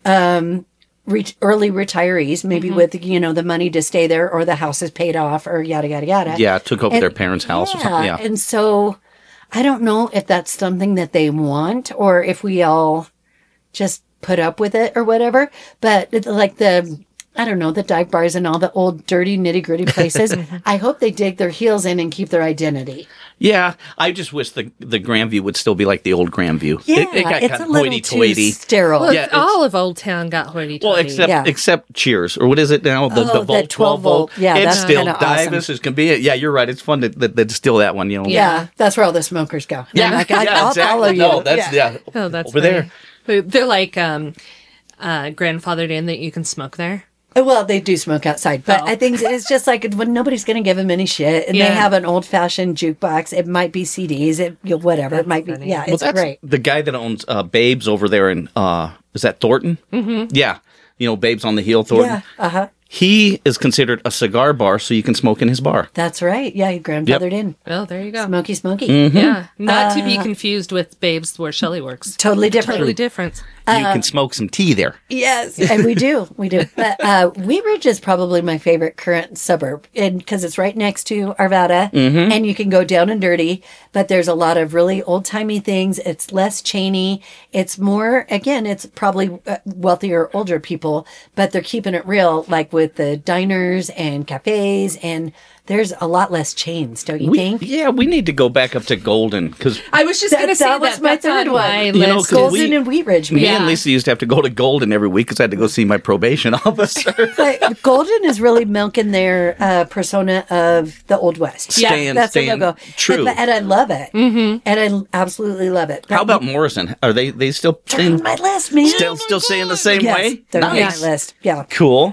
Speaker 3: early retirees, maybe with, the money to stay there or the house is paid off or yada, yada, yada.
Speaker 4: yeah, took over their parents' house or something. Yeah.
Speaker 3: And so I don't know if that's something that they want or if we all just put up with it or whatever. But like the I don't know, the dive bars and all the old dirty nitty gritty places. I hope they dig their heels in and keep their identity.
Speaker 4: Yeah, I just wish the Grandview would still be like the old Grandview.
Speaker 3: Yeah,
Speaker 4: it got
Speaker 3: it's
Speaker 4: kind
Speaker 3: a
Speaker 4: of
Speaker 3: little too
Speaker 4: hoity-toity.
Speaker 3: sterile.
Speaker 5: Well,
Speaker 4: Yeah, it's-
Speaker 5: all of Old Town got hoity-toity.
Speaker 4: Well, except Cheers, or what is it now? The
Speaker 3: Oh,
Speaker 4: Volt,
Speaker 3: the 12 volt. Yeah,
Speaker 4: it's
Speaker 3: that's
Speaker 4: still
Speaker 3: kinda
Speaker 4: divus
Speaker 3: awesome.
Speaker 4: as can be. Yeah, you're right. It's fun to steal that one. You know.
Speaker 3: Yeah, that's where all the smokers go.
Speaker 4: Yeah,
Speaker 3: I'm like, I'll follow you.
Speaker 4: No, that's
Speaker 5: Oh, that's
Speaker 4: over
Speaker 5: funny.
Speaker 4: there.
Speaker 5: They're like grandfathered in that you can smoke there.
Speaker 3: Well, they do smoke outside, but
Speaker 5: Oh.
Speaker 3: I think it's just like when nobody's going to give them any shit, and they
Speaker 5: Yeah.
Speaker 3: have an old-fashioned jukebox. It might be CDs, whatever. It might
Speaker 5: funny.
Speaker 3: be. Yeah,
Speaker 4: Well,
Speaker 3: it's
Speaker 4: that's
Speaker 3: great.
Speaker 4: the guy that owns Babes over there in is that Thornton? Mm-hmm. Yeah, Babes on the Hill, Thornton.
Speaker 3: Yeah,
Speaker 4: He is considered a cigar bar, so you can smoke in his bar.
Speaker 3: that's right. Yeah, you grandfathered in.
Speaker 5: Oh, there you go.
Speaker 3: Smoky, smoky.
Speaker 5: Yeah, not to be confused with Babes where Shelley works.
Speaker 3: Totally different.
Speaker 5: Totally different.
Speaker 4: You can smoke some tea there.
Speaker 3: Yes, and we do. But Wheat Ridge is probably my favorite current suburb, because it's right next to Arvada, and you can go down and dirty. But there's a lot of really old timey things. It's less chainy. It's more. Again, it's probably wealthier, older people, but they're keeping it real, like with the diners and cafes, and there's a lot less chains, don't you think?
Speaker 4: Yeah, we need to go back up to Golden because
Speaker 5: I was just going to say
Speaker 3: that was my
Speaker 5: that's
Speaker 3: third
Speaker 5: on
Speaker 3: one.
Speaker 5: my
Speaker 3: You
Speaker 4: know,
Speaker 5: list.
Speaker 4: 'cause
Speaker 3: Golden
Speaker 4: we-
Speaker 3: and Wheat Ridge.
Speaker 4: me
Speaker 3: man.
Speaker 4: and Lisa used to have to go to Golden every week because I had to go see my probation officer.
Speaker 3: But Golden is really milking their persona of the Old West.
Speaker 4: Staying-
Speaker 3: that's the
Speaker 4: staying
Speaker 3: logo.
Speaker 4: true.
Speaker 3: And I love it. Mm-hmm. And I absolutely love it.
Speaker 4: How about Morrison? Are they still
Speaker 3: They're on
Speaker 4: saying,
Speaker 3: my list, man?
Speaker 4: still saying the same
Speaker 3: yes,
Speaker 4: way?
Speaker 3: they're on
Speaker 4: Nice.
Speaker 3: my list. Yeah.
Speaker 4: Cool.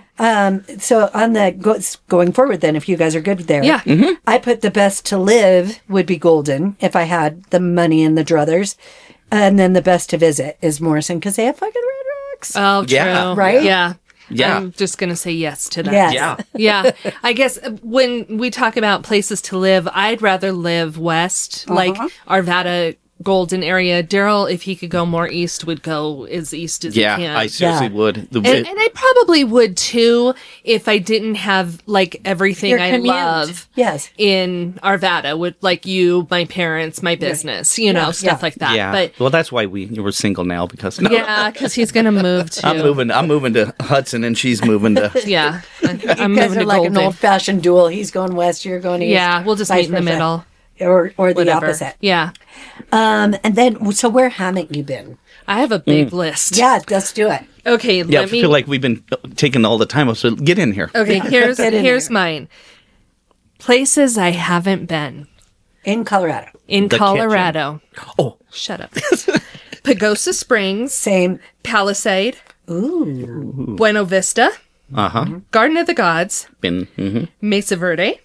Speaker 3: So on the going forward, then, if you guys are good there,
Speaker 5: Yeah.
Speaker 3: I put the best to live would be Golden if I had the money and the druthers, and then the best to visit is Morrison because they have fucking Red Rocks.
Speaker 5: Oh, true.
Speaker 4: Yeah.
Speaker 3: Right?
Speaker 5: Yeah.
Speaker 4: Yeah.
Speaker 5: I'm just going to say yes to that.
Speaker 3: Yes.
Speaker 4: Yeah.
Speaker 5: Yeah. I guess when we talk about places to live, I'd rather live west, like Arvada, Golden area. Daryl, if he could go more east, would go as east as he
Speaker 4: Yeah,
Speaker 5: can.
Speaker 4: I seriously
Speaker 3: Yeah.
Speaker 4: would.
Speaker 5: and I probably would too if I didn't have like everything
Speaker 3: Your
Speaker 5: I
Speaker 3: commute.
Speaker 5: love
Speaker 3: Yes.
Speaker 5: in Arvada with like you, my parents, my business, stuff
Speaker 3: yeah.
Speaker 5: like that.
Speaker 4: yeah.
Speaker 5: But
Speaker 4: Well, that's why we're single now because
Speaker 5: yeah, because he's gonna move too.
Speaker 4: I'm moving to Hudson and she's moving to.
Speaker 5: Yeah, I'm
Speaker 3: You guys
Speaker 5: moving
Speaker 3: are
Speaker 5: to
Speaker 3: like
Speaker 5: Golden.
Speaker 3: an old-fashioned duel. He's going west, you're going east.
Speaker 5: Yeah, we'll just
Speaker 3: vice
Speaker 5: meet in the
Speaker 3: versa.
Speaker 5: middle.
Speaker 3: or the
Speaker 5: Whatever.
Speaker 3: opposite.
Speaker 5: Yeah,
Speaker 3: And then, so where haven't you been?
Speaker 5: I have a big list.
Speaker 3: Yeah, let's do it.
Speaker 5: Okay,
Speaker 4: Yeah, I
Speaker 5: let me.
Speaker 4: feel like we've been taking all the time. So get in here.
Speaker 5: Okay, here's
Speaker 3: Get in
Speaker 5: here's
Speaker 3: there.
Speaker 5: mine. Places I haven't been
Speaker 3: In Colorado.
Speaker 5: in
Speaker 4: The
Speaker 5: Colorado.
Speaker 4: Oh,
Speaker 5: Shut up. Pagosa Springs,
Speaker 3: Same.
Speaker 5: Palisade,
Speaker 3: Ooh.
Speaker 5: Buena Vista, Garden of the Gods,
Speaker 4: been.
Speaker 5: Mesa Verde,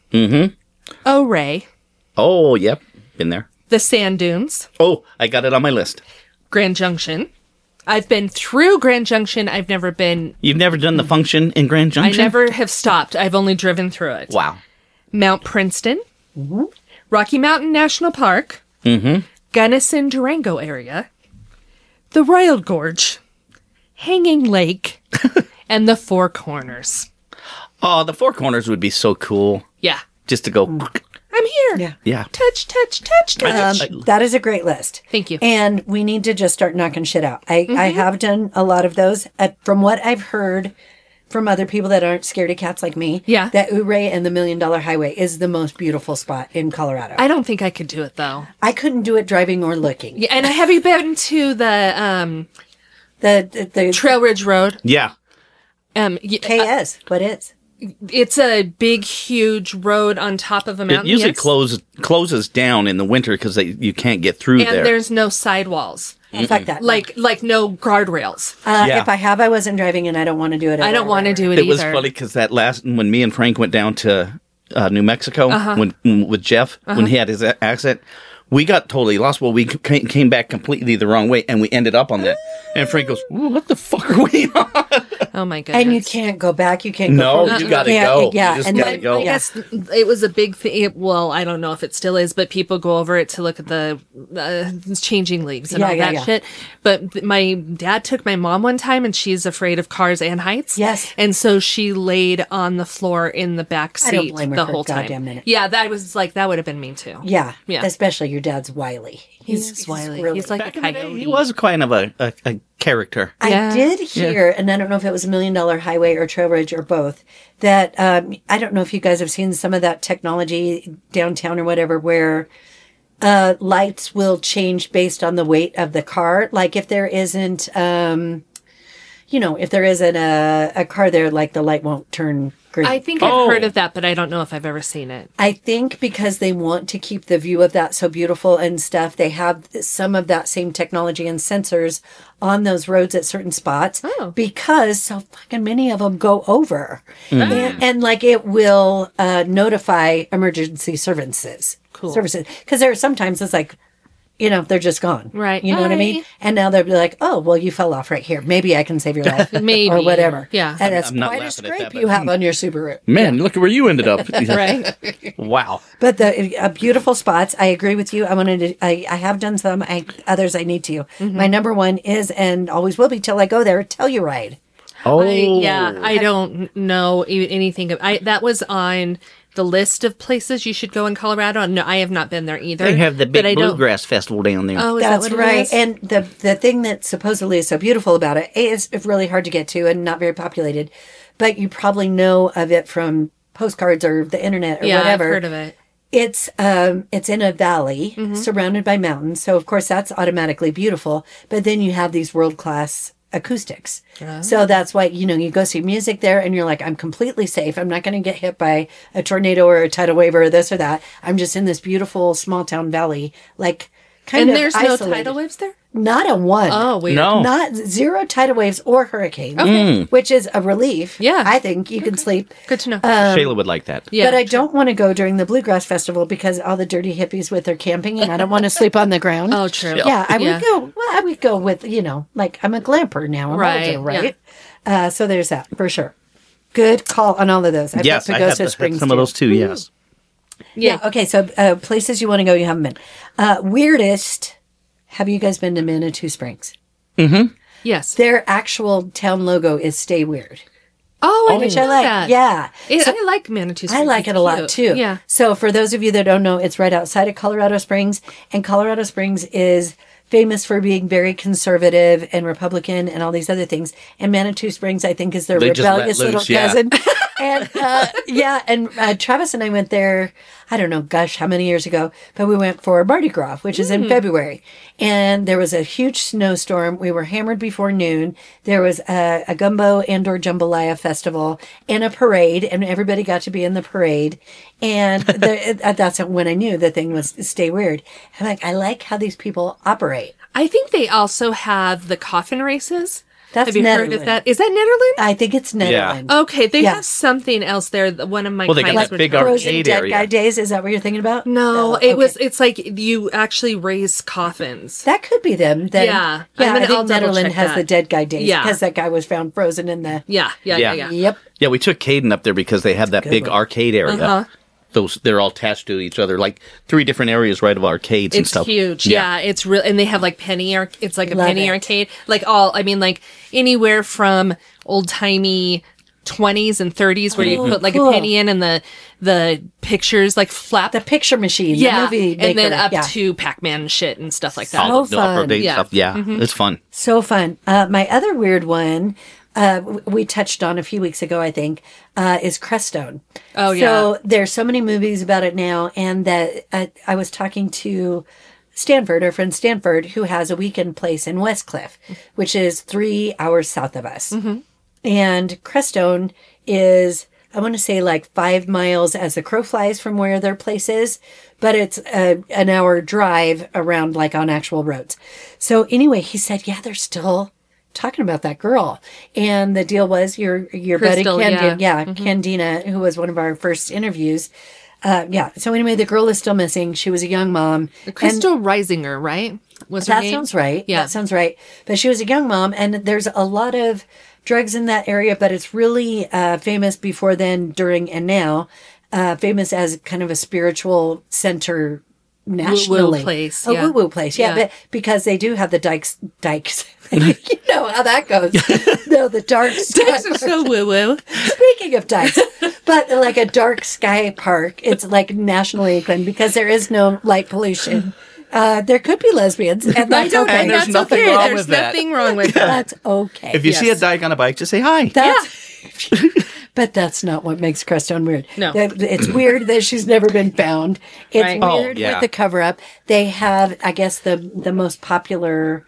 Speaker 5: Ouray,
Speaker 4: Oh, yep, been there.
Speaker 5: the Sand Dunes,
Speaker 4: Oh, I got it on my list.
Speaker 5: Grand Junction. I've been through Grand Junction. I've never been.
Speaker 4: You've never done the function in Grand
Speaker 5: I
Speaker 4: Junction?
Speaker 5: never have stopped. I've only driven through it.
Speaker 4: Wow.
Speaker 5: Mount Princeton, Rocky Mountain National Park, Gunnison Durango area, the Royal Gorge, Hanging Lake, and the Four Corners.
Speaker 4: Oh, the Four Corners would be so cool.
Speaker 5: Yeah,
Speaker 4: Just to go.
Speaker 5: I'm here.
Speaker 3: Yeah.
Speaker 4: Yeah.
Speaker 5: Touch, touch, touch, touch.
Speaker 3: That is a great list.
Speaker 5: Thank you.
Speaker 3: And we need to just start knocking shit out. I have done a lot of those. From what I've heard from other people that aren't scaredy cats like me,
Speaker 5: Yeah.
Speaker 3: that Ouray and the $1 Million Highway is the most beautiful spot in Colorado.
Speaker 5: I don't think I could do it though.
Speaker 3: I couldn't do it driving or looking.
Speaker 5: Yeah, and have you been to the
Speaker 3: The
Speaker 5: Trail Ridge Road?
Speaker 4: Yeah.
Speaker 3: KS, what is?
Speaker 5: It's a big, huge road on top of a
Speaker 4: It
Speaker 5: mountain.
Speaker 4: usually
Speaker 5: yes.
Speaker 4: closes down in the winter because you can't get through
Speaker 5: and
Speaker 4: there.
Speaker 5: there's no sidewalls,
Speaker 3: Fuck that.
Speaker 5: like no guardrails.
Speaker 4: Yeah.
Speaker 3: If I have, I wasn't driving and I don't want to do it.
Speaker 5: I don't want to do it
Speaker 4: It was
Speaker 5: either.
Speaker 4: funny because that last when me and Frank went down to New Mexico when with Jeff when he had his accent, we got totally lost. Well, we came back completely the wrong way, and we ended up on that. And Frank goes, "What the fuck are we on?"
Speaker 5: Oh my goodness!
Speaker 3: And you can't go back. You can't go
Speaker 4: No,
Speaker 3: forward.
Speaker 4: you gotta
Speaker 3: can't-
Speaker 4: go.
Speaker 3: Yeah,
Speaker 4: You just
Speaker 3: and
Speaker 4: gotta
Speaker 3: then-
Speaker 4: go.
Speaker 5: I guess it was a big thing. Well, I don't know if it still is, but people go over it to look at the changing leagues and
Speaker 3: Yeah,
Speaker 5: all
Speaker 3: yeah,
Speaker 5: that
Speaker 3: yeah.
Speaker 5: shit. But my dad took my mom one time, and she's afraid of cars and heights.
Speaker 3: Yes.
Speaker 5: and so she laid on the floor in the back
Speaker 3: I don't
Speaker 5: seat
Speaker 3: blame her
Speaker 5: the
Speaker 3: for a
Speaker 5: whole time.
Speaker 3: goddamn minute.
Speaker 5: Yeah, that was like that would have been me too.
Speaker 3: Yeah,
Speaker 5: Yeah.
Speaker 3: Especially your dad's wily.
Speaker 5: He's wily.
Speaker 3: really-
Speaker 5: He's like
Speaker 4: Back
Speaker 5: a
Speaker 4: in the day,
Speaker 5: coyote.
Speaker 4: he was kind of a character.
Speaker 5: Yeah.
Speaker 3: I did hear, and I don't know if it was $1 Million Highway or Trail Ridge or both, that I don't know if you guys have seen some of that technology downtown or whatever, where lights will change based on the weight of the car. Like if there isn't, if there isn't a car there, like the light won't turn green.
Speaker 5: I think I've heard of that, but I don't know if I've ever seen it.
Speaker 3: I think because they want to keep the view of that so beautiful and stuff, they have some of that same technology and sensors on those roads at certain spots because so fucking many of them go over. And like it will notify emergency services. Services. Because there are sometimes it's like, they're just gone.
Speaker 5: Right.
Speaker 3: You know what I mean? And now they'll be like, oh, well, you fell off right here. Maybe I can save your life.
Speaker 5: Maybe.
Speaker 3: Or whatever.
Speaker 5: Yeah.
Speaker 3: And it's
Speaker 4: I'm not
Speaker 3: quite a
Speaker 4: laughing at
Speaker 3: scrape
Speaker 4: that, but-
Speaker 3: you have on your Subaru.
Speaker 4: Man, look at where you ended up.
Speaker 5: Right.
Speaker 4: Wow.
Speaker 3: But the beautiful spots. I agree with you. I have done some. Others I need to. My number one is and always will be till I go there. Telluride.
Speaker 5: I don't know anything. That was on the list of places you should go in Colorado. No, I have not been there either.
Speaker 4: They have the
Speaker 5: but I
Speaker 4: big
Speaker 5: don't-
Speaker 4: bluegrass festival down there.
Speaker 5: Oh, is
Speaker 3: That's
Speaker 5: that what
Speaker 3: right.
Speaker 5: It is?
Speaker 3: And the thing that supposedly is so beautiful about it is really hard to get to and not very populated, but you probably know of it from postcards or the internet or whatever.
Speaker 5: I've heard of it.
Speaker 3: It's in a valley surrounded by mountains, so of course that's automatically beautiful. But then you have these world-class acoustics. So that's why, you go see music there and you're like, I'm completely safe. I'm not going to get hit by a tornado or a tidal wave or this or that. I'm just in this beautiful small town valley, like kind
Speaker 5: And
Speaker 3: of
Speaker 5: there's
Speaker 3: isolated.
Speaker 5: no tidal waves there?
Speaker 3: Not a one.
Speaker 5: Oh, weird.
Speaker 4: No.
Speaker 3: Not zero tidal waves or hurricanes, which is a relief.
Speaker 5: Yeah.
Speaker 3: I think you can sleep.
Speaker 5: Good to know.
Speaker 4: Shayla would like that.
Speaker 5: yeah.
Speaker 3: But I don't want to go during the Bluegrass Festival because all the dirty hippies with their camping and I don't want to sleep on the ground.
Speaker 5: Oh, true.
Speaker 3: Yeah, I
Speaker 5: Yeah.
Speaker 3: would go. Well, I would go with like I'm a glamper now. I'm
Speaker 5: Right,
Speaker 3: older, right? So there's that for sure. Good call on all of those. I've
Speaker 4: Yes,
Speaker 3: got
Speaker 4: I
Speaker 3: Pagosa
Speaker 4: have had
Speaker 3: Springs
Speaker 4: some of those too, yes.
Speaker 3: Yeah. Okay. So places you want to go, you haven't been. Weirdest. Have you guys been to Manitou Springs?
Speaker 5: Yes.
Speaker 3: Their actual town logo is "Stay Weird."
Speaker 5: Oh, I
Speaker 3: Which
Speaker 5: didn't
Speaker 3: I
Speaker 5: know
Speaker 3: like.
Speaker 5: that.
Speaker 3: Yeah.
Speaker 5: I like Manitou Springs.
Speaker 3: I like it a lot
Speaker 5: It's
Speaker 3: too.
Speaker 5: cute. Yeah.
Speaker 3: So for those of you that don't know, it's right outside of Colorado Springs, and Colorado Springs is famous for being very conservative and Republican and all these other things. And Manitou Springs, I think, is their
Speaker 4: They just let
Speaker 3: rebellious little
Speaker 4: loose, yeah.
Speaker 3: cousin. And Travis and I went there, I don't know, gosh, how many years ago, but we went for Mardi Gras, which is in February. And there was a huge snowstorm. We were hammered before noon. There was a gumbo and/or jambalaya festival and a parade, and everybody got to be in the parade. And that's when I knew the thing was Stay Weird. I'm like, I like how these people operate.
Speaker 5: I think they also have the coffin races.
Speaker 3: That's
Speaker 5: Have you heard of
Speaker 3: Netherlands.
Speaker 5: that? Is that Netherlands?
Speaker 3: I think it's Netherlands.
Speaker 5: Okay, they
Speaker 3: Yeah.
Speaker 5: have something else there. One of my
Speaker 4: Well, they got
Speaker 5: clients
Speaker 4: that
Speaker 5: were
Speaker 4: big
Speaker 5: telling me.
Speaker 3: Frozen
Speaker 4: arcade
Speaker 3: Dead
Speaker 4: area.
Speaker 3: Guy Days, is that what you're thinking about?
Speaker 5: No,
Speaker 3: okay.
Speaker 5: it's like you actually raise coffins.
Speaker 3: That could be them. Then.
Speaker 5: Yeah.
Speaker 3: Yeah, I
Speaker 5: I'll
Speaker 3: think Netherlands
Speaker 5: double-check
Speaker 3: has
Speaker 5: that.
Speaker 3: the Dead Guy Days
Speaker 5: Yeah.
Speaker 3: because that guy was found frozen in the...
Speaker 5: Yeah.
Speaker 3: Yep.
Speaker 4: Yeah, we took Caden up there because they have that big
Speaker 3: one.
Speaker 4: arcade area. They're all attached to each other, like 3 different areas, right, of arcades and
Speaker 5: It's
Speaker 4: stuff.
Speaker 5: huge. Yeah, it's real, and they have like it's like a
Speaker 3: Love
Speaker 5: penny
Speaker 3: it.
Speaker 5: arcade. Like like anywhere from old timey 20s and 30s where you put like
Speaker 3: cool.
Speaker 5: a penny in and the pictures like flap.
Speaker 3: The picture machine,
Speaker 5: yeah,
Speaker 3: the movie
Speaker 5: and then
Speaker 3: maker.
Speaker 5: up
Speaker 3: Yeah.
Speaker 5: to Pac-Man shit and stuff like that.
Speaker 4: All
Speaker 3: So
Speaker 4: the upper
Speaker 3: fun.
Speaker 4: date
Speaker 5: Yeah.
Speaker 4: stuff. Yeah, it's fun.
Speaker 3: So fun. My other weird one, we touched on a few weeks ago, I think, is Crestone.
Speaker 5: Oh, yeah.
Speaker 3: So there's so many movies about it now, and that I was talking to Stanford, our friend Stanford, who has a weekend place in Westcliff, which is 3 hours south of us. And Crestone is, I want to say, like 5 miles as the crow flies from where their place is, but it's an hour drive around, like on actual roads. So anyway, he said, yeah, they're still talking about that girl. And the deal was your buddy
Speaker 5: Crystal,
Speaker 3: Candina, who was one of our first interviews. So anyway, the girl is still missing. She was a young mom.
Speaker 5: Crystal Reisinger, right? Was her
Speaker 3: That
Speaker 5: name?
Speaker 3: sounds right.
Speaker 5: Yeah.
Speaker 3: That sounds right. But she was a young mom, and there's a lot of drugs in that area, but it's really famous before then, during, and now. Famous as kind of a spiritual center nationally.
Speaker 5: Woo-woo place,
Speaker 3: A
Speaker 5: yeah.
Speaker 3: woo-woo place, yeah.
Speaker 5: Yeah.
Speaker 3: But because they do have the dikes. You know how that goes. No, the dark
Speaker 5: Dykes are so woo woo.
Speaker 3: Speaking of dikes, but like a dark sky park, it's like nationally acclaimed because there is no light pollution There could be lesbians, and that's okay.
Speaker 4: And there's
Speaker 5: That's
Speaker 4: nothing
Speaker 5: okay.
Speaker 4: wrong
Speaker 5: There's
Speaker 4: with that.
Speaker 5: nothing wrong with that.
Speaker 3: That's okay.
Speaker 4: If you see a dyke on a bike, just say hi.
Speaker 3: That's, but that's not what makes Crestone weird.
Speaker 5: No.
Speaker 3: It's weird that she's never been found. It's
Speaker 5: Right.
Speaker 3: weird
Speaker 4: Oh, yeah.
Speaker 3: with the cover up. They have, I guess, the most popular,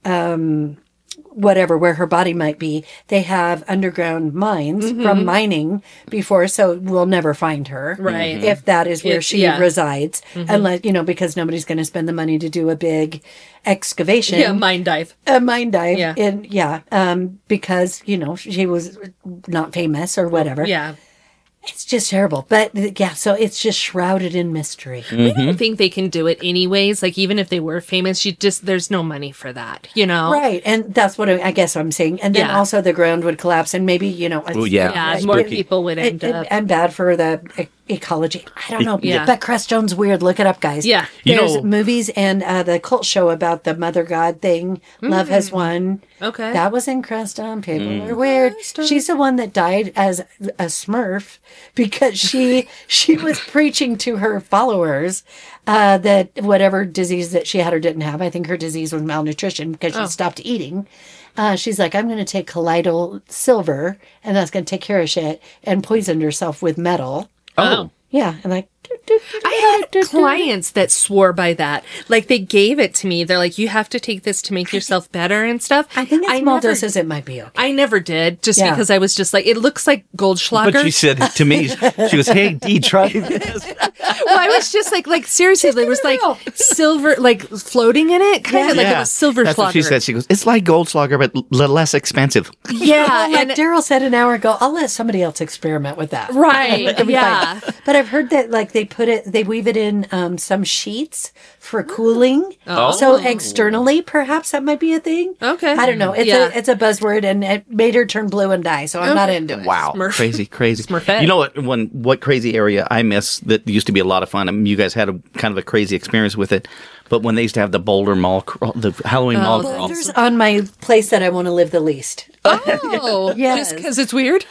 Speaker 3: whatever, where her body might be. They have underground mines from mining before, so we'll never find her.
Speaker 5: Right.
Speaker 3: If that is where she
Speaker 5: yeah.
Speaker 3: resides. Unless, because nobody's going to spend the money to do a big excavation.
Speaker 5: Yeah, mind dive.
Speaker 3: A mine dive.
Speaker 5: Yeah.
Speaker 3: Because, she was not famous or whatever.
Speaker 5: Yeah.
Speaker 3: It's just terrible. But yeah, so it's just shrouded in mystery.
Speaker 5: I don't think they can do it anyways. Like, even if they were famous, there's no money for that,
Speaker 3: Right. And that's what I guess I'm saying. And then
Speaker 5: Yeah.
Speaker 3: also the ground would collapse and maybe,
Speaker 4: Oh, yeah.
Speaker 5: Yeah,
Speaker 3: it-
Speaker 5: more
Speaker 3: it-
Speaker 5: people would end up.
Speaker 3: And bad for the ecology. I don't know.
Speaker 5: Yeah.
Speaker 3: But Crestone's weird. Look it up, guys.
Speaker 5: Yeah.
Speaker 3: There's movies and the cult show about the mother god thing. Love Has Won.
Speaker 5: Okay.
Speaker 3: That was in Crestone. People are weird. She's the one that died as a Smurf because she was preaching to her followers that whatever disease that she had or didn't have, I think her disease was malnutrition because she stopped eating. She's like, I'm going to take colloidal silver and that's going to take care of shit, and poisoned herself with metal.
Speaker 5: Oh.
Speaker 3: Yeah. And like,
Speaker 5: I had clients that swore by that. Like, they gave it to me. They're like, you have to take this to make yourself better and stuff.
Speaker 3: I think in small
Speaker 5: never-
Speaker 3: doses it might be okay.
Speaker 5: I never did, just
Speaker 3: Yeah.
Speaker 5: because I was just like, it looks like Goldschlager.
Speaker 4: But she said to me, she goes, "Hey, Dee, try this."
Speaker 5: Well, I was just like seriously, there was like silver, like floating in it, kind of like it was silver
Speaker 4: That's what she
Speaker 5: Schlager.
Speaker 4: said. She goes, "It's like Goldschlager, but less expensive."
Speaker 5: Yeah,
Speaker 3: Like
Speaker 5: and
Speaker 3: Daryl said an hour ago, I'll let somebody else experiment with that.
Speaker 5: right,
Speaker 3: It'll be
Speaker 5: yeah.
Speaker 3: fine. But I've heard that like they weave it in some sheets for cooling.
Speaker 5: Oh.
Speaker 3: So externally, perhaps that might be a thing.
Speaker 5: Okay.
Speaker 3: I don't know. It's a buzzword, and it made her turn blue and die. So I'm not into it.
Speaker 4: Wow,
Speaker 5: Smurf.
Speaker 4: crazy.
Speaker 5: Smurfette.
Speaker 4: You know what crazy area I miss that used to be a lot of fun. I mean, you guys had a kind of a crazy experience with it, but when they used to have the Boulder Mall, the Halloween Mall crawl.
Speaker 3: Boulder's on my place that I want to live the least.
Speaker 5: Oh,
Speaker 3: Yes.
Speaker 5: just because it's weird.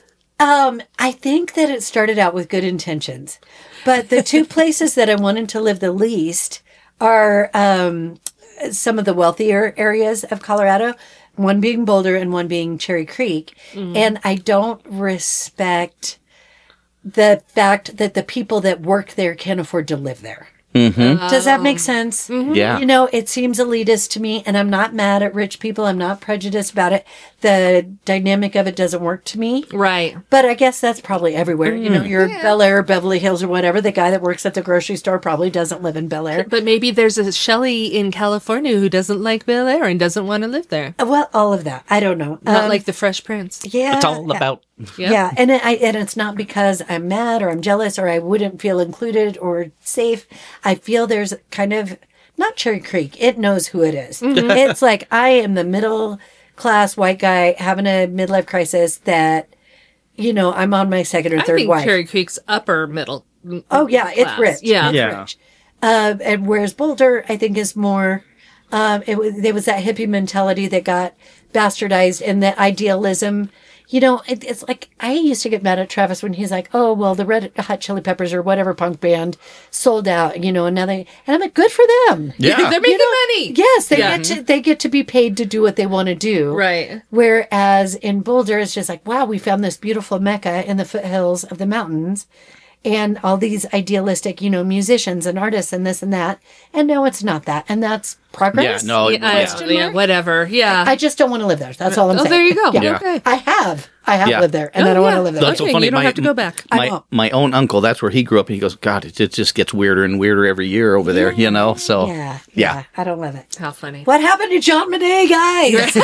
Speaker 3: I think that it started out with good intentions, but the two places that I wanted to live the least are some of the wealthier areas of Colorado, one being Boulder and one being Cherry Creek. And I don't respect the fact that the people that work there can't afford to live there. Does that make sense?
Speaker 4: Yeah.
Speaker 3: It seems elitist to me, and I'm not mad at rich people. I'm not prejudiced about it. The dynamic of it doesn't work to me.
Speaker 5: Right.
Speaker 3: But I guess that's probably everywhere. You're Bel Air, Beverly Hills, or whatever. The guy that works at the grocery store probably doesn't live in Bel Air.
Speaker 5: But maybe there's a Shelley in California who doesn't like Bel Air and doesn't want to live there.
Speaker 3: Well, all of that. I don't know.
Speaker 5: Not like the Fresh Prince.
Speaker 3: yeah,
Speaker 4: It's all about.
Speaker 3: Yeah, and it's not because I'm mad or I'm jealous or I wouldn't feel included or safe. I feel there's kind of not Cherry Creek. It knows who it is. It's like I am the middle class white guy having a midlife crisis that, I'm on my second or
Speaker 5: I
Speaker 3: third
Speaker 5: think
Speaker 3: wife.
Speaker 5: Cherry Creek's upper middle.
Speaker 3: Oh yeah, it's
Speaker 5: class.
Speaker 3: rich.
Speaker 5: Yeah.
Speaker 3: It's
Speaker 4: Yeah.
Speaker 3: rich. And whereas Boulder, I think, is more. There was that hippie mentality that got bastardized, and that idealism. It's like I used to get mad at Travis when he's like, "Oh, well, the Red Hot Chili Peppers or whatever punk band sold out," and now and I'm like, "Good for them."
Speaker 4: Yeah.
Speaker 5: They're making money.
Speaker 3: Yes,
Speaker 5: Yeah.
Speaker 3: they get to be paid to do what they want to do.
Speaker 5: Right.
Speaker 3: Whereas in Boulder, it's just like, wow, we found this beautiful mecca in the foothills of the mountains, and all these idealistic, musicians and artists and this and that. And no, it's not that, and that's progress.
Speaker 4: Yeah, no,
Speaker 5: Yeah, whatever. Yeah.
Speaker 3: I just don't want to live there. That's all I'm saying.
Speaker 5: there you go.
Speaker 3: Yeah.
Speaker 5: Okay.
Speaker 3: I have
Speaker 4: Yeah.
Speaker 3: lived there, and I don't want to live there.
Speaker 4: That's so
Speaker 5: Okay,
Speaker 4: funny.
Speaker 5: you don't have to go back.
Speaker 3: I know.
Speaker 4: My own uncle, that's where he grew up, and he goes, "God, it just gets weirder and weirder every year over there." So
Speaker 3: Yeah, I don't love it.
Speaker 5: How funny.
Speaker 3: What happened to John Monet, guys?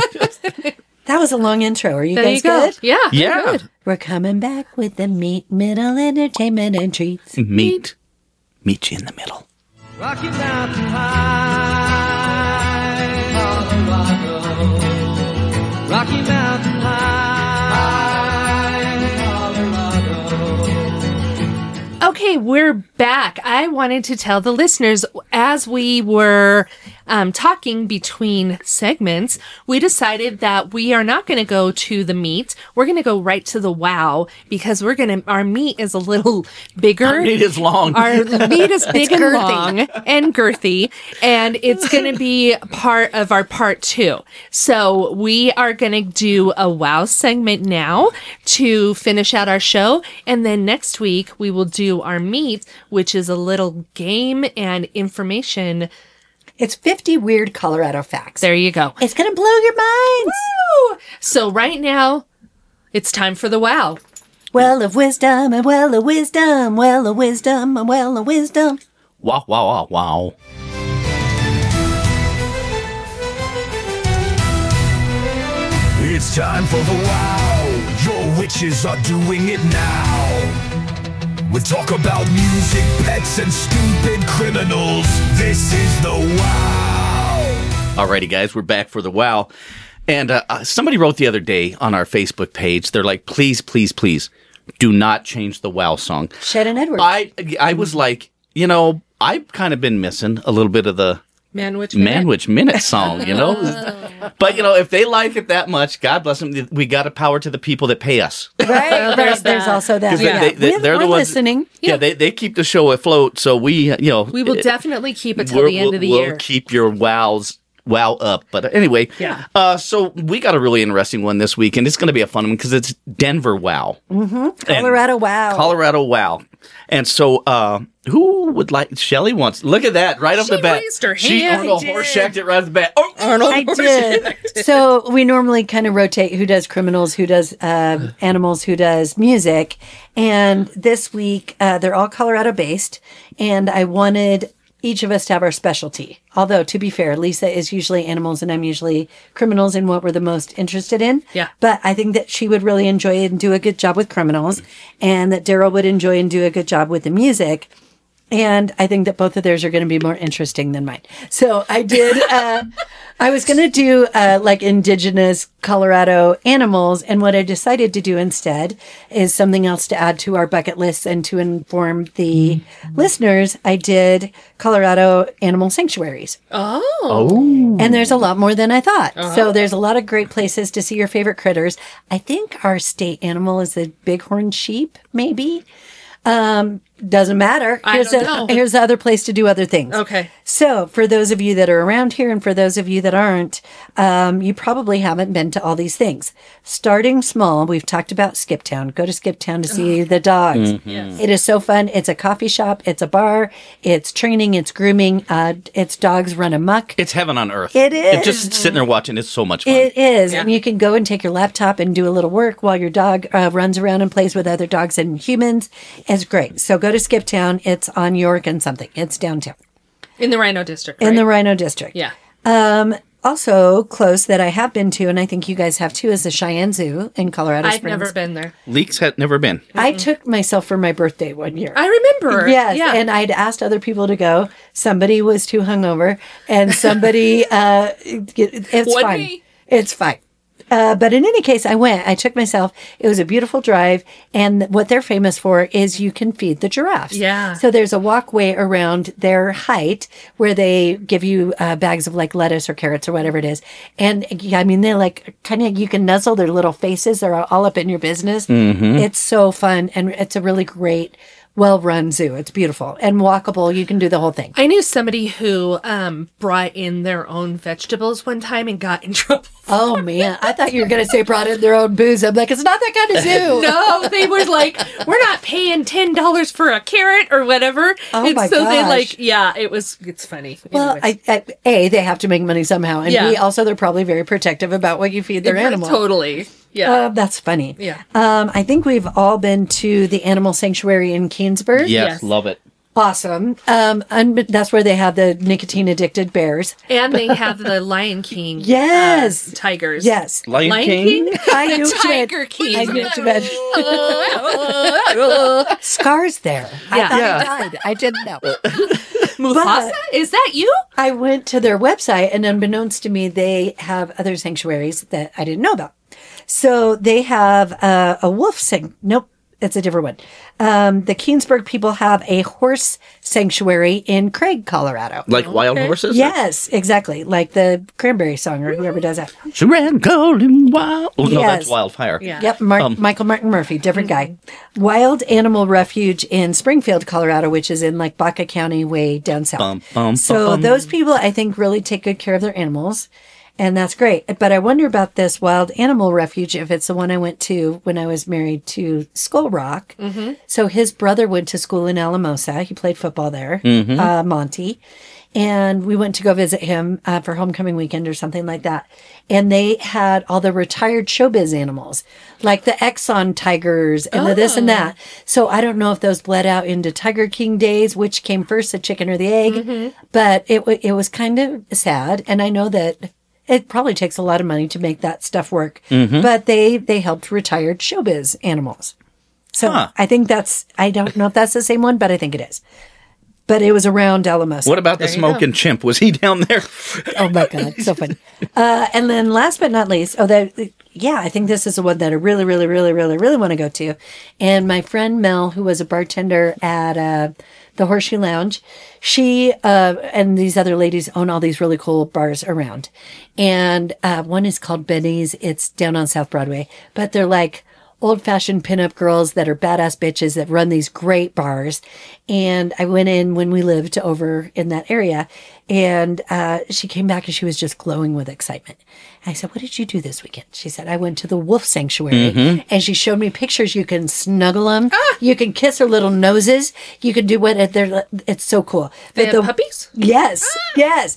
Speaker 3: That was a long intro. Are you
Speaker 5: There
Speaker 3: guys
Speaker 5: you go.
Speaker 3: good?
Speaker 5: Yeah.
Speaker 4: Yeah.
Speaker 5: Good.
Speaker 3: We're coming back with the meat, middle, entertainment, and treats.
Speaker 4: meet you in the middle.
Speaker 6: Rocky Mountain High, Colorado. Rocky Mountain High, Colorado.
Speaker 5: Okay, we're back, I wanted to tell the listeners, as we were talking between segments, we decided that we are not going to go to the meat. We're going to go right to the wow, because our meat is a little bigger.
Speaker 4: Our meat is long.
Speaker 5: Our meat is big and
Speaker 3: girthy.
Speaker 5: long and girthy, and it's going to be part of our part 2. So we are going to do a wow segment now to finish out our show. And then next week we will do our meat, which is a little game and information.
Speaker 3: It's 50 weird Colorado facts.
Speaker 5: There you go.
Speaker 3: It's going to blow your minds.
Speaker 5: Woo! So right now it's time for the wow.
Speaker 3: Well of wisdom and well of wisdom, well of wisdom and well of wisdom.
Speaker 4: Wow, wow, wow, wow.
Speaker 7: It's time for the wow. Your witches are doing it now. We talk about music, pets, and stupid criminals. This is the wow.
Speaker 4: Alrighty, guys, we're back for the wow. And somebody wrote the other day on our Facebook page, they're like, please, please, please, do not change the wow song.
Speaker 3: Shannon Edwards.
Speaker 4: I was like, I've kind of been missing a little bit of the
Speaker 5: Manwich Minute.
Speaker 4: Manwich Minute song, But, if they like it that much, God bless them. We got to power to the people that pay us.
Speaker 3: Right. There's also that.
Speaker 4: 'Cause
Speaker 3: Yeah.
Speaker 4: they're
Speaker 3: We're
Speaker 4: the ones
Speaker 3: listening.
Speaker 4: Yeah, they keep the show afloat. So we
Speaker 5: will definitely keep it till the end of the
Speaker 4: we'll
Speaker 5: year.
Speaker 4: keep your wow up. But anyway, so we got a really interesting one this week, and it's going to be a fun one because it's Denver wow.
Speaker 3: Colorado wow.
Speaker 4: Colorado wow. And so, who would like? Shelly wants. Look at that right off the bat.
Speaker 5: raised her
Speaker 4: She
Speaker 5: hand.
Speaker 4: Arnold Horseshacked it right off the bat. Oh, Arnold
Speaker 3: I did. So we normally kind of rotate who does criminals, who does animals, who does music. And this week, they're all Colorado based. And I wanted each of us to have our specialty. Although, to be fair, Lisa is usually animals and I'm usually criminals in what we're the most interested in.
Speaker 5: Yeah.
Speaker 3: But I think that she would really enjoy and do a good job with criminals, and that Daryl would enjoy and do a good job with the music. And I think that both of theirs are going to be more interesting than mine. So I did, I was going to do like indigenous Colorado animals. And what I decided to do instead is something else to add to our bucket list and to inform the listeners. I did Colorado animal sanctuaries.
Speaker 5: Oh.
Speaker 3: And there's a lot more than I thought. So there's a lot of great places to see your favorite critters. I think our state animal is the bighorn sheep, maybe. Doesn't matter.
Speaker 5: I don't know.
Speaker 3: Here's the other place to do other things.
Speaker 5: Okay.
Speaker 3: So for those of you that are around here and for those of you that aren't, you probably haven't been to all these things. Starting small, we've talked about Skip Town. Go to Skip Town to see the dogs.
Speaker 5: Yes.
Speaker 3: It is so fun. It's a coffee shop. It's a bar. It's training. It's grooming. It's dogs run amok.
Speaker 4: It's heaven on earth.
Speaker 3: It is.
Speaker 4: And just sitting there watching, it's so much fun.
Speaker 3: It is.
Speaker 5: Yeah.
Speaker 3: And you can go and take your laptop and do a little work while your dog runs around and plays with other dogs and humans. It's great. So go to Skip Town. It's on York and something. It's downtown.
Speaker 5: In the Rhino District,
Speaker 3: In
Speaker 5: right?
Speaker 3: the Rhino District.
Speaker 5: Yeah.
Speaker 3: Also close that I have been to, and I think you guys have too, is the Cheyenne Zoo in Colorado
Speaker 5: I've
Speaker 3: Springs.
Speaker 5: never been there.
Speaker 4: Leaks had never been.
Speaker 3: I took myself for my birthday one year.
Speaker 5: I remember.
Speaker 3: Yes,
Speaker 5: Yeah.
Speaker 3: and I'd asked other people to go. Somebody was too hungover, and somebody, it's
Speaker 5: One
Speaker 3: fine.
Speaker 5: me.
Speaker 3: It's fine. But in any case, I went. I took myself. It was a beautiful drive, and what they're famous for is you can feed the giraffes.
Speaker 5: Yeah.
Speaker 3: So there's a walkway around their height where they give you bags of like lettuce or carrots or whatever it is, and I mean they're like kind of you can nuzzle their little faces. They're all up in your business. It's so fun, and it's a really great, well-run zoo. It's beautiful and walkable. You can do the whole thing.
Speaker 5: I knew somebody who brought in their own vegetables one time and got in trouble.
Speaker 3: Oh man, I thought you were going to say brought in their own booze. I'm like, it's not that kind of zoo.
Speaker 5: No, they were like, we're not paying $10 for a carrot or whatever.
Speaker 3: Oh
Speaker 5: and
Speaker 3: my
Speaker 5: so they
Speaker 3: gosh.
Speaker 5: it's funny.
Speaker 3: Well,
Speaker 5: Anyways.
Speaker 3: they have to make money somehow, and
Speaker 5: Yeah.
Speaker 3: B, also they're probably very protective about what you feed their animal.
Speaker 5: Totally. Yeah.
Speaker 3: That's funny.
Speaker 5: Yeah.
Speaker 3: I think we've all been to the animal sanctuary in Keensburg.
Speaker 4: Yes,
Speaker 5: Yes.
Speaker 4: love it.
Speaker 3: Awesome. And that's where they have the nicotine addicted bears.
Speaker 5: And they have the Lion King.
Speaker 3: Yes.
Speaker 5: Tigers.
Speaker 3: Yes.
Speaker 4: Lion King?
Speaker 3: I knew
Speaker 5: The
Speaker 3: what you meant.
Speaker 5: Tiger King.
Speaker 3: I knew what you meant. Scars there. I
Speaker 5: Yeah.
Speaker 3: thought
Speaker 4: Yeah.
Speaker 3: he died. I didn't know.
Speaker 5: Mufasa? Is that you?
Speaker 3: I went to their website, and unbeknownst to me, they have other sanctuaries that I didn't know about. So they have a wolf it's a different one. The Keensburg people have a horse sanctuary in Craig, Colorado.
Speaker 4: Like wild horses?
Speaker 3: Yes, exactly. Like the Cranberry song or whoever does that.
Speaker 4: She ran cold and wild. Oh, no,
Speaker 3: Yes.
Speaker 4: that's Wildfire.
Speaker 5: Yeah.
Speaker 3: Yep, Michael Martin Murphy, different guy. Wild Animal Refuge in Springfield, Colorado, which is in like Baca County, way down south. So those people, I think, really take good care of their animals, and that's great. But I wonder about this Wild Animal Refuge, if it's the one I went to when I was married to Skull Rock. So his brother went to school in Alamosa. He played football there, Monty. And we went to go visit him for homecoming weekend or something like that. And they had all the retired showbiz animals, like the Exxon tigers and the this and that. So I don't know if those bled out into Tiger King days, which came first, the chicken or the egg. But it was kind of sad. And I know that it probably takes a lot of money to make that stuff work. But they helped retired showbiz animals. So I think I don't know if that's the same one, but I think it is. But it was around Alamosa.
Speaker 4: What about the smoking chimp? Was he down there?
Speaker 3: Oh my God, so funny. And then last but not least, I think this is the one that I really, really, really, really, really want to go to. And my friend Mel, who was a bartender at the Horseshoe Lounge, she and these other ladies own all these really cool bars around. And one is called Benny's. It's down on South Broadway. But they're like old-fashioned pinup girls that are badass bitches that run these great bars. And I went in when we lived over in that area, and she came back and she was just glowing with excitement. And I said, what did you do this weekend? She said, I went to the wolf sanctuary. And she showed me pictures. You can snuggle them. You can kiss their little noses. You can do it's so cool.
Speaker 5: They
Speaker 3: But
Speaker 5: have puppies?
Speaker 3: Yes, yes.